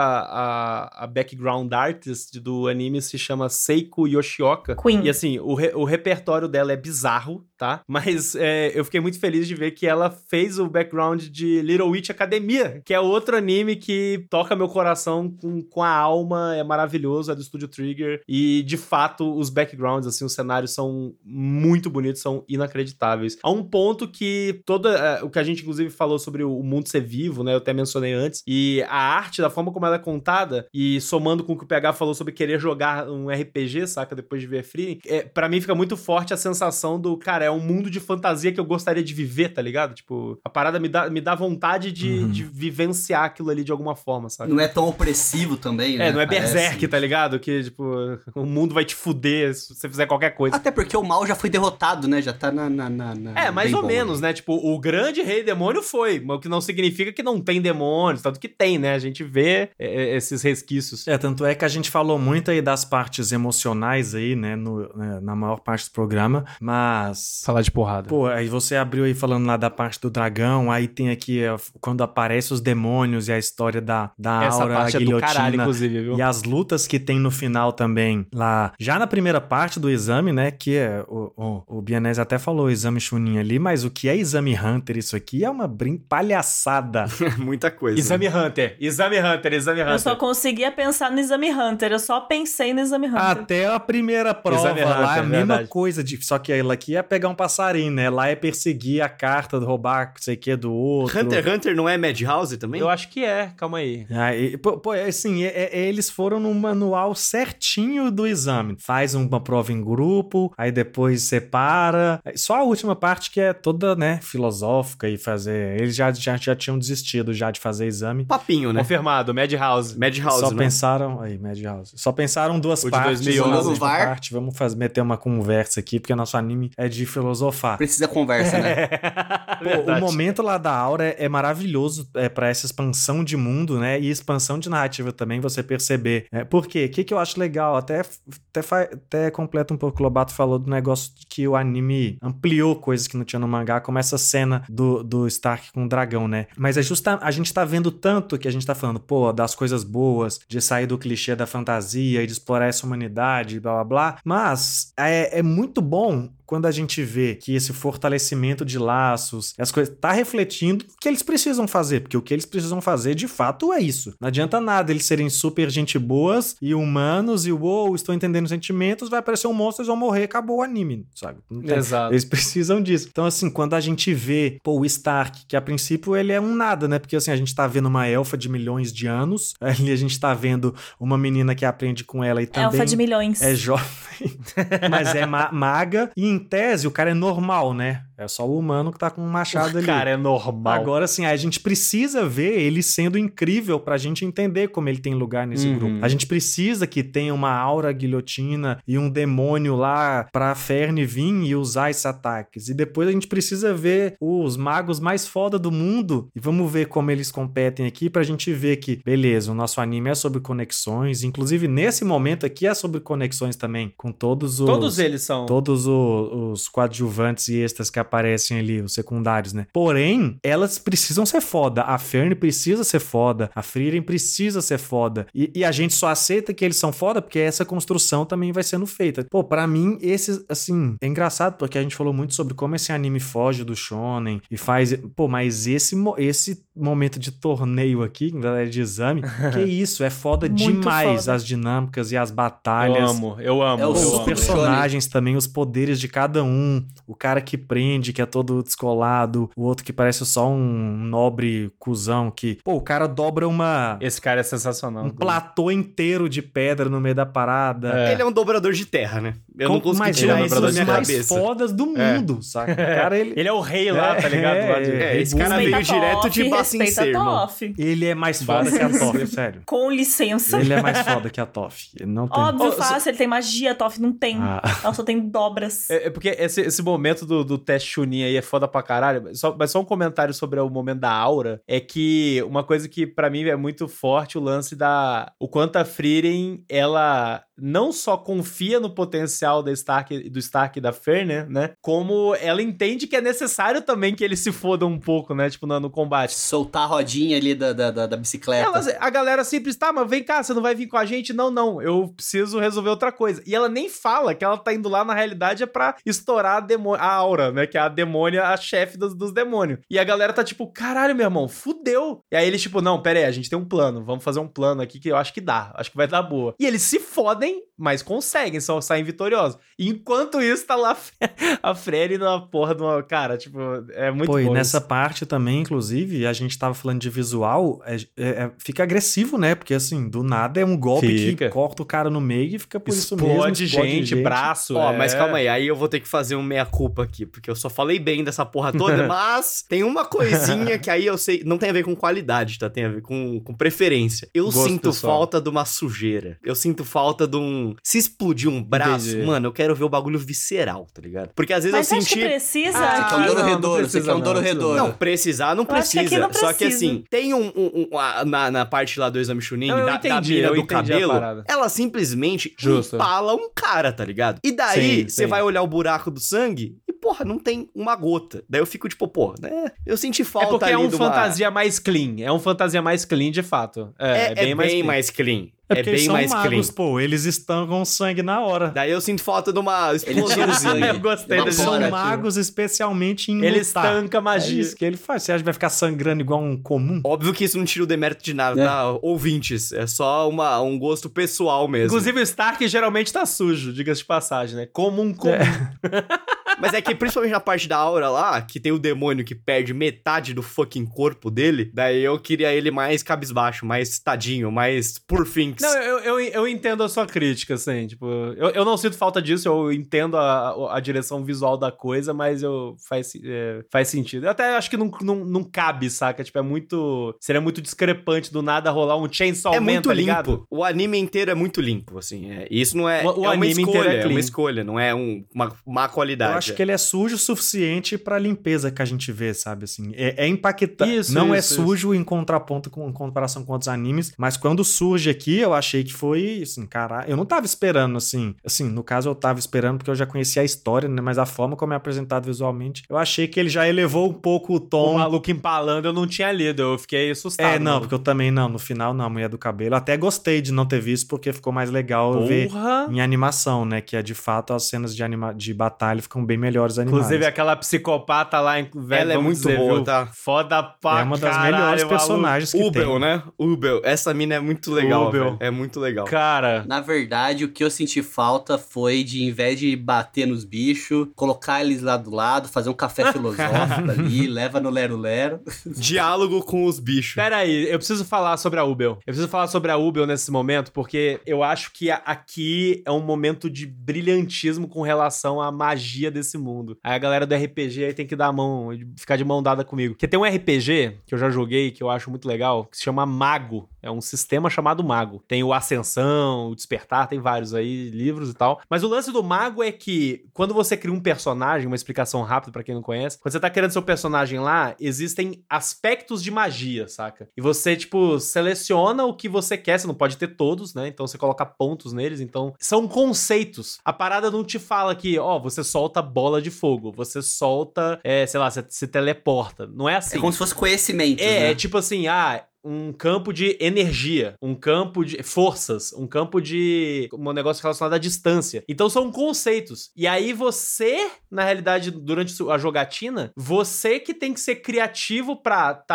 a background artist do anime se chama Seiko Yoshioka, Queen. e assim, o repertório dela é bizarro, tá? Mas eu fiquei muito feliz de ver que ela fez o background de Little Witch Academia, que é outro anime que toca meu coração com a alma, é maravilhoso, é do Studio Trigger, e de fato os backgrounds, assim, os cenários são muito bonitos, são inacreditáveis. A um ponto que o que a gente inclusive falou sobre o mundo ser vivo, né, eu até mencionei antes, e a arte, da forma como ela é contada, e somando com o que o PH falou sobre querer jogar um RPG, saca, depois de ver Frieren, pra mim fica muito forte a sensação do, cara, é um mundo de fantasia que eu gostaria de viver, tá ligado? Tipo, a parada me dá vontade de vivenciar aquilo ali de alguma forma, sabe? Não é tão opressivo também, né? Não é Parece. berserk, tá ligado? Que, tipo, o mundo vai te fuder se você fizer qualquer coisa. Até porque o mal já foi derrotado, né? Já tá na Mais bem ou bom, menos, né? Tipo, o grande rei demônio foi, o que não significa que não tem demônios, tanto que tem, né? A gente vê esses resquícios. Tanto é que a gente falou muito aí das partes emocionais aí, né? Na maior parte do programa, mas... Falar de porrada. Pô, aí você abriu aí falando lá da parte do dragão, aí tem aqui quando aparecem os demônios e a história da Essa aura, parte a guilhotina, é do caralho, inclusive, viu? e as lutas que tem no final também, lá, já na primeira parte do exame, né, que o Bianese até falou exame Chunin ali, mas o que é exame Hunter isso aqui é uma palhaçada. Muita coisa. Exame Hunter. Eu só conseguia pensar no Exame Hunter. Eu só pensei no Exame Hunter. Até a primeira prova Exame lá, Hunter, a mesma verdade. coisa, só que ela aqui é pegar um passarinho, né? Lá é perseguir a carta, roubar não sei o que do outro. Hunter x Hunter não é Madhouse também? Eu acho que calma aí. Aí, assim, eles foram no manual certinho do exame. Faz uma prova em grupo, aí depois separa. Só a última parte que é toda, né, filosófica e fazer... Eles já tinham desistido já de fazer exame. Papinho, né? Confirmado, Madhouse. Madhouse, Só né? pensaram... Aí, Madhouse. Só pensaram duas O de partes. 2011. na última VAR. parte. Vamos meter uma conversa aqui, porque nosso anime é de filosofar. Precisa conversa, né? Pô, o momento lá da aura é maravilhoso pra essa expansão de mundo, né? E expansão de narrativa também, você perceber. Por quê? O que eu acho legal? Até completa um pouco o que o Lobato falou do negócio de que o anime ampliou coisas que não tinha no mangá, como essa cena do Stark com o dragão, né? Mas a gente tá vendo tanto que a gente tá falando, pô, das coisas boas, de sair do clichê da fantasia e de explorar essa humanidade, blá blá blá. Mas é muito bom quando a gente vê que esse fortalecimento de laços, as coisas, tá refletindo o que eles precisam fazer, porque o que eles precisam fazer, de fato, é isso. Não adianta nada eles serem super gente boas e humanos e, estou entendendo os sentimentos, vai aparecer um monstro, eles vão morrer, acabou o anime, sabe? Exato. Eles precisam disso. Então, assim, quando a gente vê, o Stark, que a princípio ele é um nada, né? Porque, assim, a gente tá vendo uma elfa de milhões de anos, ali a gente tá vendo uma menina que aprende com ela e também... Elfa de milhões. É jovem, mas é maga, e em tese o cara é normal, né? É só o humano que tá com um machado ali. O cara é normal. Agora, assim, a gente precisa ver ele sendo incrível pra gente entender como ele tem lugar nesse grupo. A gente precisa que tenha uma aura guilhotina e um demônio lá pra Ferne vir e usar esses ataques. E depois a gente precisa ver os magos mais foda do mundo e vamos ver como eles competem aqui pra gente ver que, beleza, o nosso anime é sobre conexões, inclusive nesse momento aqui é sobre conexões também, com todos os... Todos eles são. Todos os coadjuvantes e extras que aparecem ali, os secundários, né? Porém, elas precisam ser foda. A Ferne precisa ser foda. A Frieren precisa ser foda. E a gente só aceita que eles são foda porque essa construção também vai sendo feita. Pô, pra mim, esse, assim, é engraçado porque a gente falou muito sobre como esse anime foge do shonen e faz... Pô, mas esse momento de torneio aqui, de exame, que isso, é foda Muito demais foda. as dinâmicas e as batalhas. Eu amo. É o Os Super personagens também, os poderes de cada um. O cara que prende, que é todo descolado. O outro que parece só um nobre cuzão que... Pô, o cara dobra Esse cara é sensacional. um platô inteiro de pedra no meio da parada. Ele é um dobrador de terra, né? Eu não consegui tirar isso da minha mais cabeça. fodas do mundo, saca? Cara, ele é o rei lá, tá ligado? Esse cara veio direto de Bacincê, irmão. Ele é mais foda que a Toph, sério. Com licença. Ele é mais foda que a Toph. Ele não tem... Óbvio, fácil, ele tem magia, a Toph não tem. Ela só tem dobras. É porque esse momento do teste Chunin aí é foda pra caralho. Mas só um comentário sobre o momento da aura. É que uma coisa que pra mim é muito forte, o lance o quanto a Frieren, ela não só confia no potencial do Stark e da Fern, né? Como ela entende que é necessário também que eles se fodam um pouco, né? Tipo, no combate. Soltar a rodinha ali da bicicleta. A galera sempre está, mas vem cá, você não vai vir com a gente? Não, eu preciso resolver outra coisa. E ela nem fala que ela tá indo lá, na realidade, é pra estourar a aura, né? Que é a demônia, a chefe dos demônios. E a galera tá tipo, caralho, meu irmão, fudeu. E aí eles tipo, não, pera aí, a gente tem um plano, vamos fazer um plano aqui que eu acho que dá, acho que vai dar boa. E eles se fodem, mas conseguem, só saem vitoriosos. Enquanto isso, tá lá a Frere na porra de uma... Cara, tipo, é muito bom. E nessa parte também, inclusive, a gente tava falando de visual, fica agressivo, né? Porque, assim, do nada é um golpe que corta o cara no meio e fica por isso mesmo. Explode gente, braço. Mas calma aí eu vou ter que fazer um meia-culpa aqui, porque eu só falei bem dessa porra toda, mas tem uma coisinha que aí eu sei, não tem a ver com qualidade, tá? Tem a ver com preferência. Eu sinto falta de uma sujeira. Eu sinto falta de se explodir um braço, mano, eu quero ver o bagulho visceral, tá ligado? Porque às vezes mas eu senti... Mas precisa? Você quer um Dororedoro, você quer um Dororedoro. Não, precisar não precisa. Não só que assim, tem na parte lá do Exame Chunin, da mina do cabelo, ela simplesmente empala um cara, tá ligado? E daí, você vai olhar o buraco do sangue e, porra, não tem uma gota. Daí eu fico tipo, porra, né? Eu senti falta ali. É porque fantasia mais clean. É um fantasia mais clean, de fato. É bem mais clean. É bem mais magos, clean. Pô, eles estão com sangue na hora. Daí eu sinto falta de uma explosãozinha. Eu gostei desse. São magos especialmente em lutar. Eles tancam magia. É isso que ele faz. Você acha que vai ficar sangrando igual um comum? Óbvio que isso não tira o demérito de nada, tá? Ouvintes. É só um gosto pessoal mesmo. Inclusive o Stark geralmente tá sujo, diga-se de passagem, né? Comum. Mas é que principalmente na parte da aura lá, que tem o demônio que perde metade do fucking corpo dele, daí eu queria ele mais cabisbaixo, mais tadinho, mais por fim. Não, eu entendo a sua crítica, assim, tipo, eu não sinto falta disso, eu entendo a direção visual da coisa, mas faz sentido. Eu até acho que não cabe, saca? Tipo, seria muito discrepante do nada rolar um Chainsaw Man, tá ligado? Limpo. O anime inteiro é muito limpo, assim, isso não é... O anime inteiro é uma escolha, não é uma má qualidade. Eu acho que ele é sujo o suficiente pra limpeza que a gente vê, sabe, assim. É impactante. Sujo em contraponto em comparação com outros animes, mas quando surge aqui, eu achei que foi, assim, caralho, eu não tava esperando, assim, no caso eu tava esperando porque eu já conhecia a história, né, mas a forma como é apresentado visualmente, eu achei que ele já elevou um pouco o tom. O maluco empalando eu não tinha lido, eu fiquei assustado. Porque eu também no final não, a mulher do cabelo, até gostei de não ter visto porque ficou mais legal ver em animação, né, que é de fato as cenas de batalha ficam bem melhores animadas. Inclusive aquela psicopata lá, velho, ela é muito boa, viu? Tá? Foda pra é uma das melhores personagens que Ubel, tem. Né? Ubel, essa mina é muito legal, velho. É muito legal. Cara... Na verdade, o que eu senti falta foi de, em vez de bater nos bichos, colocar eles lá do lado, fazer um café filosófico ali, leva no lero-lero. Diálogo com os bichos. Pera aí, eu preciso falar sobre a Ubel. Eu preciso falar sobre a Ubel nesse momento, porque eu acho que aqui é um momento de brilhantismo com relação à magia desse mundo. Aí a galera do RPG aí tem que dar a mão, ficar de mão dada comigo. Porque tem um RPG que eu já joguei, que eu acho muito legal, que se chama Mago. É um sistema chamado Mago. Tem o Ascensão, o Despertar, tem vários aí, livros e tal. Mas o lance do Mago é que, quando você cria um personagem, uma explicação rápida pra quem não conhece, quando você tá criando seu personagem lá, existem aspectos de magia, saca? E você, tipo, seleciona o que você quer, você não pode ter todos, né? Então você coloca pontos neles, então são conceitos. A parada não te fala que, você solta bola de fogo, você solta, sei lá, você se teleporta. Não é assim. É como se fosse conhecimento, né? É tipo assim, um campo de energia, um campo de forças, um campo de um negócio relacionado à distância. Então são conceitos. E aí você, na realidade, durante a jogatina, você que tem que ser criativo pra,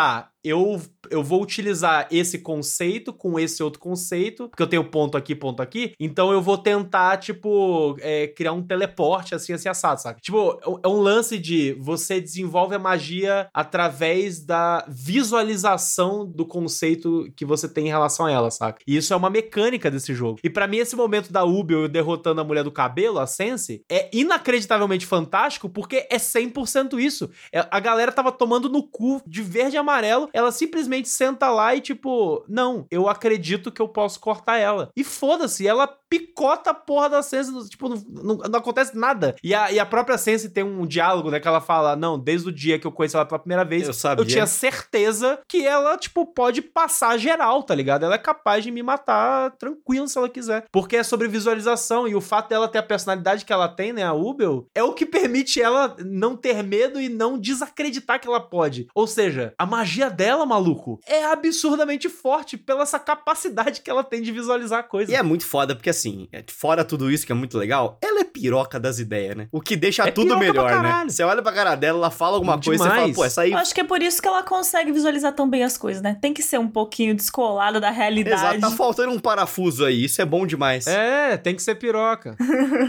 eu vou utilizar esse conceito com esse outro conceito, porque eu tenho ponto aqui, então eu vou tentar, tipo, criar um teleporte assim assado, saca? Tipo, é um lance de você desenvolve a magia através da visualização do conceito que você tem em relação a ela, saca? E isso é uma mecânica desse jogo. E pra mim, esse momento da Ubel derrotando a mulher do cabelo, a Sense, é inacreditavelmente fantástico, porque é 100% isso. A galera tava tomando no cu de verde e amarelo, ela simplesmente senta lá e tipo, não, eu acredito que eu posso cortar ela. E foda-se, ela picota a porra da Sense, tipo, não acontece nada. E a própria Sense tem um diálogo, né, que ela fala, não, desde o dia que eu conheci ela pela primeira vez, eu tinha certeza que ela, tipo, pode passar geral, tá ligado? Ela é capaz de me matar tranquilo se ela quiser. Porque é sobre visualização, e o fato dela ter a personalidade que ela tem, né, a Ubel, é o que permite ela não ter medo e não desacreditar que ela pode. Ou seja, a magia dela, maluco, é absurdamente forte pela essa capacidade que ela tem de visualizar coisas. E é muito foda, porque assim, fora tudo isso que é muito legal, ela é piroca das ideias, né? O que deixa tudo melhor, né? Você olha pra cara dela, ela fala alguma coisa e você fala, pô, essa aí... Eu acho que é por isso que ela consegue visualizar tão bem as coisas, né? Tem que ser um pouquinho descolada da realidade. Exato, tá faltando um parafuso aí, isso é bom demais. Tem que ser piroca.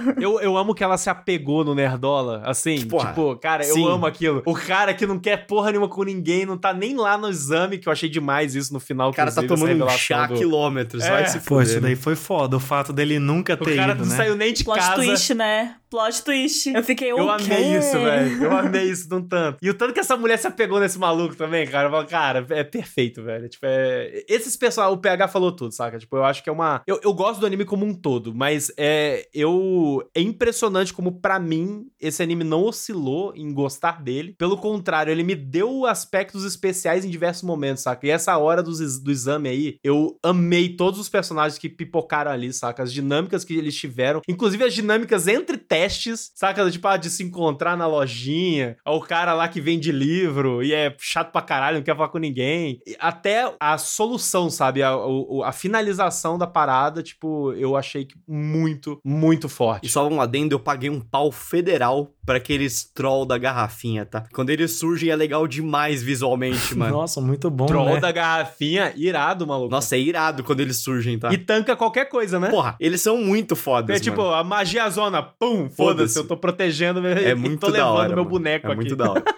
eu amo que ela se apegou no Nerdola, assim, tipo, cara, sim. Eu amo aquilo. O cara que não quer porra nenhuma com ninguém, não tá nem lá no exame, que eu achei demais isso no final. O cara tá tomando um chá a quilômetros, vai se fuder. Pô, isso daí foi foda, o fato dele nunca ter ido, né? O cara não saiu nem de casa. Plot twist, né? Plot twist. Eu fiquei, Eu amei isso, velho. Eu amei isso de um tanto. E o tanto que essa mulher se apegou nesse maluco também, cara. Eu falo, cara, é perfeito, velho. Tipo, esses personagens, o PH falou tudo, saca? Tipo, eu acho que é uma... Eu gosto do anime como um todo, mas é impressionante como, pra mim, esse anime não oscilou em gostar dele. Pelo contrário, ele me deu aspectos especiais em diversos momentos, saca? E essa hora do exame aí, eu amei todos os personagens que pipocaram ali, saca? As dinâmicas que eles tiveram, inclusive as dinâmicas entre testes, saca? Tipo, de se encontrar na lojinha, o cara lá que vende livro e é chato pra caralho, não quer falar com ninguém. Até a solução, sabe? A finalização da parada, tipo, eu achei que muito, muito forte. E só um adendo, eu paguei um pau federal pra aqueles troll da garrafinha, tá? Quando eles surgem é legal demais visualmente, mano. Nossa, muito bom, troll, né? Da garrafinha, irado, maluco. Nossa, é irado quando eles surgem, tá? E tanca qualquer coisa, né? Porra, eles são muito fodas, tipo, mano. A magia zona, pum, foda-se, eu tô protegendo e muito tô levando hora, meu boneco aqui. É muito da hora.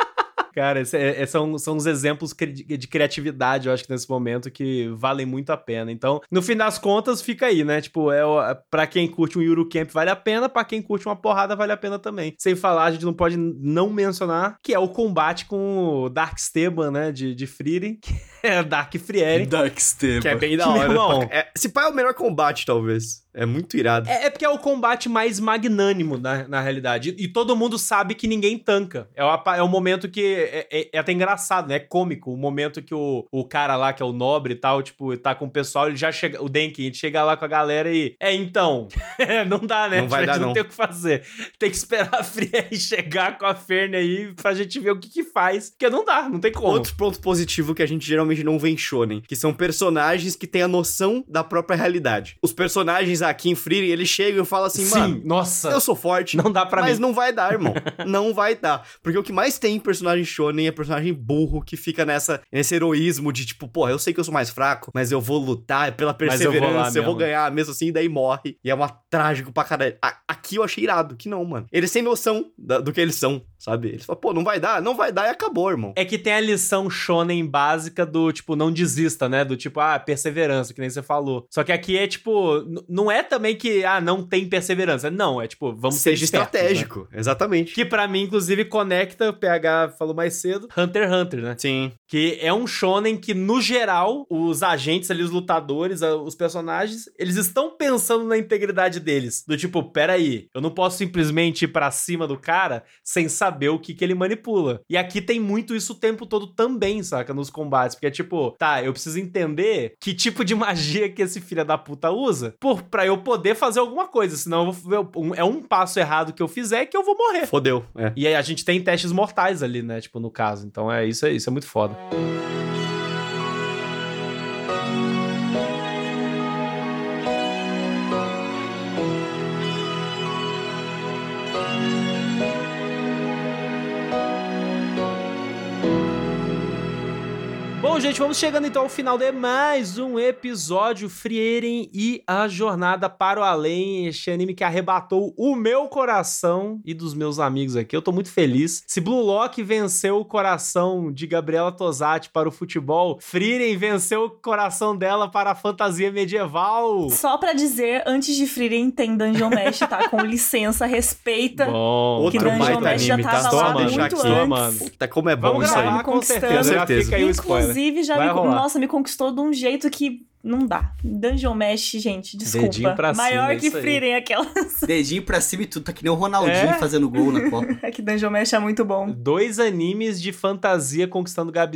Cara, são uns exemplos de criatividade, eu acho que nesse momento, que valem muito a pena. Então, no fim das contas, fica aí, né? Tipo, pra quem curte um Yuru Camp vale a pena, pra quem curte uma porrada vale a pena também. Sem falar, a gente não pode não mencionar que é o combate com o Darksteban, né? De Frieren, que é Dark Frieren. Darksteban. Que é bem da hora. Esse pai é o melhor combate, talvez. É muito irado. É porque é o combate mais magnânimo, na realidade. E todo mundo sabe que ninguém tanca. É o momento que... É até engraçado, né? É cômico. O momento que o cara lá, que é o nobre e tal, tipo, tá com o pessoal, ele já chega... O Denki, ele chega lá com a galera e... então... não dá, né? Não vai dar, não tem o que fazer. Tem que esperar a Frieren chegar com a Ferne aí pra gente ver o que faz. Porque não dá, não tem como. Outro ponto positivo que a gente geralmente não vê em shonen, que são personagens que têm a noção da própria realidade. Os personagens aqui em Frieren, eles chegam e falam assim, mano, nossa, eu sou forte, não dá pra mas mim. não vai dar, irmão. Não vai dar. Porque o que mais tem em personagem shonen é personagem burro que fica nesse heroísmo de tipo, porra, eu sei que eu sou mais fraco, mas eu vou lutar pela perseverança, eu vou ganhar mesmo assim, e daí morre. E é uma trágico pra caralho. Aqui eu achei irado, que não, mano. Eles têm noção do que eles são, sabe? Eles falam, pô, não vai dar e acabou, irmão. É que tem a lição shonen básica do, tipo, não desista, né? Do tipo, perseverança, que nem você falou. Só que aqui é, tipo, não é também que, não tem perseverança. Não, é tipo, vamos ser estratégico, né? Exatamente. Que pra mim, inclusive, conecta, o PH falou mais cedo, Hunter x Hunter, né? Sim. Que é um shonen que, no geral, os agentes ali, os lutadores, os personagens, eles estão pensando na integridade deles. Do tipo, peraí, eu não posso simplesmente ir pra cima do cara sem saber o que ele manipula. E aqui tem muito isso o tempo todo também, saca? Nos combates. Porque é tipo, eu preciso entender que tipo de magia que esse filho da puta usa pra eu poder fazer alguma coisa. Senão é um passo errado que eu fizer que eu vou morrer. Fodeu, E aí a gente tem testes mortais ali, né? Tipo, no caso. Então isso é muito foda. Bom, gente, vamos chegando então ao final de mais um episódio Frieren e a Jornada para o Além, este anime que arrebatou o meu coração e dos meus amigos aqui. Eu tô muito feliz. Se Blue Lock venceu o coração de Gabriela Tosatti para o futebol, Frieren venceu o coração dela para a fantasia medieval. Só pra dizer, antes de Frieren tem Dungeon Mesh, tá? Com licença, respeita. Bom, que outro Dungeon baita Mesh já anime, tava tá? lá Só deixar muito aqui. antes. Puta, como é bom Vamos isso aí. gravar, com certeza. Com Já certeza. fica aí o spoiler. Inclusive, já Vai rolar. nossa, me conquistou de um jeito que não dá. Dungeon Mesh, gente, desculpa. Dedinho pra cima, Maior é que isso aí. Frieren, aquelas. Dedinho pra cima e tudo, tá que nem o Ronaldinho É? fazendo gol na Copa. É que Dungeon Mesh é muito bom. 2 animes de fantasia conquistando Gabi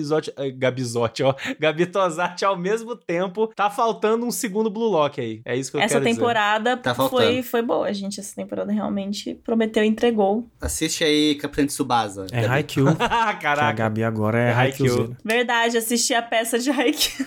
Tosatti ao mesmo tempo. Tá faltando um segundo Blue Lock aí. É isso que eu Essa quero temporada Tá faltando. foi boa, gente. Essa temporada realmente prometeu e entregou. Assiste aí Capitão de Tsubasa. É Gabi. Haikyuu. dizer. Que a Caraca. Gabi agora é É Haikyuu. Haikyuu. Verdade, assisti a peça de Haikyuu.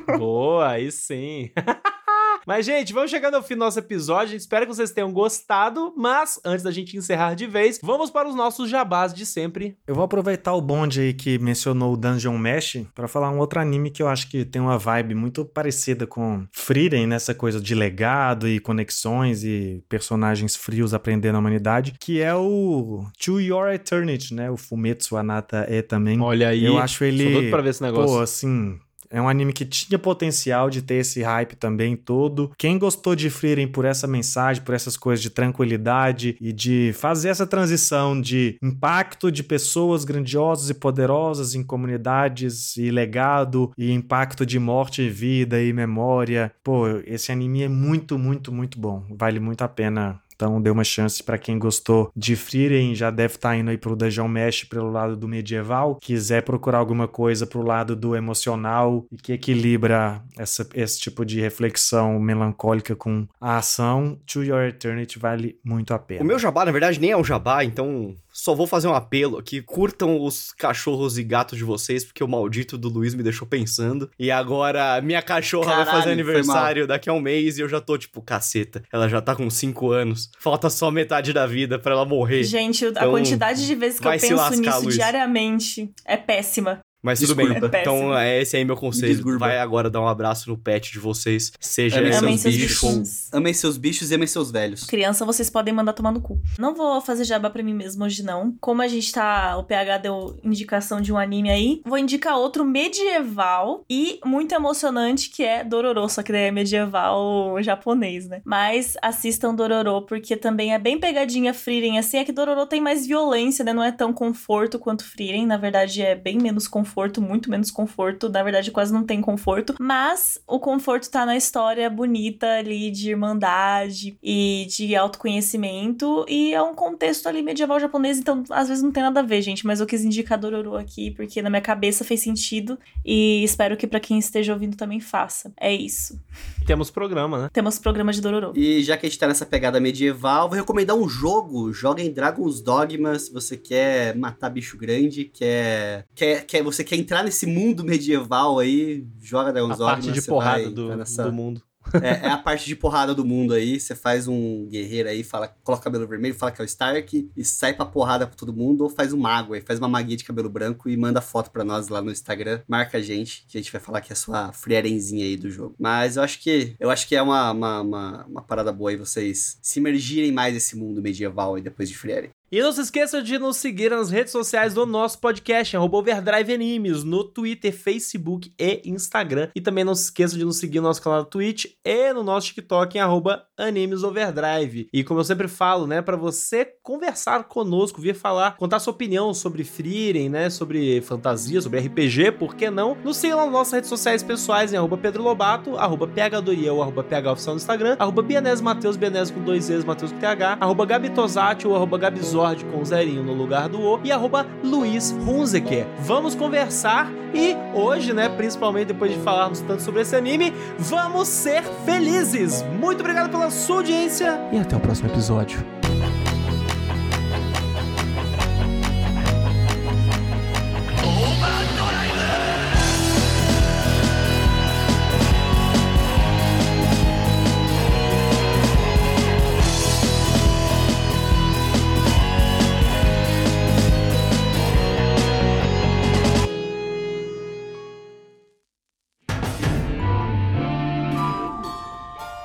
Boa, aí sim. Mas, gente, vamos chegando ao fim do nosso episódio. Espero que vocês tenham gostado. Mas, antes da gente encerrar de vez, vamos para os nossos jabás de sempre. Eu vou aproveitar o bonde aí que mencionou o Dungeon Mesh pra falar um outro anime que eu acho que tem uma vibe muito parecida com Frieren, nessa coisa de legado e conexões e personagens frios aprendendo a humanidade, que é o To Your Eternity, né? O Fumetsu Anata E também. Olha aí. Eu acho ele... Sou doido pra ver esse negócio. Pô, assim... É um anime que tinha potencial de ter esse hype também todo. Quem gostou de Frieren por essa mensagem, por essas coisas de tranquilidade e de fazer essa transição de impacto de pessoas grandiosas e poderosas em comunidades e legado e impacto de morte e vida e memória. Pô, esse anime é muito, muito, muito bom. Vale muito a pena. Então dê uma chance pra quem gostou de Frieren, já deve estar indo aí pro Dungeon Mesh pelo lado do medieval, quiser procurar alguma coisa pro lado do emocional e que equilibra esse tipo de reflexão melancólica com a ação, To Your Eternity vale muito a pena. O meu jabá, na verdade, nem é um jabá, então só vou fazer um apelo aqui. Curtam os cachorros e gatos de vocês, porque o maldito do Luiz me deixou pensando. E agora minha cachorra vai Caralho, fazer foi aniversário daqui a um mês e eu já tô tipo, caceta. Ela já tá com 5 anos. Falta só metade da vida pra ela morrer. Gente, a Então, quantidade de vezes que eu vai se penso lascar, nisso Luiz. diariamente é péssima. Mas tudo bem. Desculpa. É péssimo. Então, esse aí é meu conselho. Desculpa. Vai agora dar um abraço no pet de vocês. Seja Amem Amem seus bichos. bichinhos. Amem seus bichos e amem seus velhos. Criança, vocês podem mandar tomar no cu. Não vou fazer jabá pra mim mesmo hoje, não. Como a gente tá... O PH deu indicação de um anime aí. Vou indicar outro medieval e muito emocionante, que é Dororo. Só que daí é medieval japonês, né? Mas assistam Dororo, porque também é bem pegadinha Frieren. Assim, é que Dororo tem mais violência, né? Não é tão conforto quanto Frieren. Na verdade, é bem menos conforto, muito menos conforto. Na verdade, quase não tem conforto. Mas o conforto tá na história bonita ali de irmandade e de autoconhecimento. E é um contexto ali medieval japonês, então às vezes não tem nada a ver, gente. Mas eu quis indicar Dororo aqui, porque na minha cabeça fez sentido. E espero que pra quem esteja ouvindo também faça. É isso. Temos programa, né? Temos programa de Dororo. E já que a gente tá nessa pegada medieval, vou recomendar um jogo. Joga em Dragon's Dogma se você quer matar bicho grande, você quer entrar nesse mundo medieval aí, joga Dragon's A Dogma. parte de você porrada vai do mundo. É a parte de porrada do mundo aí. Você faz um guerreiro aí, coloca cabelo vermelho, fala que é o Stark e sai pra porrada pra todo mundo, ou faz um mago aí, faz uma maguinha de cabelo branco e manda foto pra nós lá no Instagram. Marca a gente, que a gente vai falar que é a sua frierenzinha aí do jogo. Mas eu acho que é uma parada boa aí vocês se imergirem mais nesse mundo medieval aí depois de Frieren. E não se esqueça de nos seguir nas redes sociais do nosso podcast, @Overdrive Animes, no Twitter, Facebook e Instagram. E também não se esqueça de nos seguir no nosso canal do Twitch e no nosso TikTok em @AnimesOverdrive. E como eu sempre falo, né, pra você conversar conosco, vir falar, contar sua opinião sobre Frieren, né, sobre fantasia, sobre RPG, por que não? Nos siga lá nas nossas redes sociais pessoais em @PedroLobato, @PHDoriel, @PHOficial no Instagram, @BianesMatheus, Bianese com 2 E's, Matheus com TH, @Gabitosati ou @Gabizord com zerinho no lugar do O e @Luiz Hunzeker. Vamos conversar e hoje, né, principalmente depois de falarmos tanto sobre esse anime, vamos ser felizes. Muito obrigado pela sua audiência e até o próximo episódio.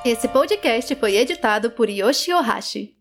Esse podcast foi editado por Yoshi Ohashi.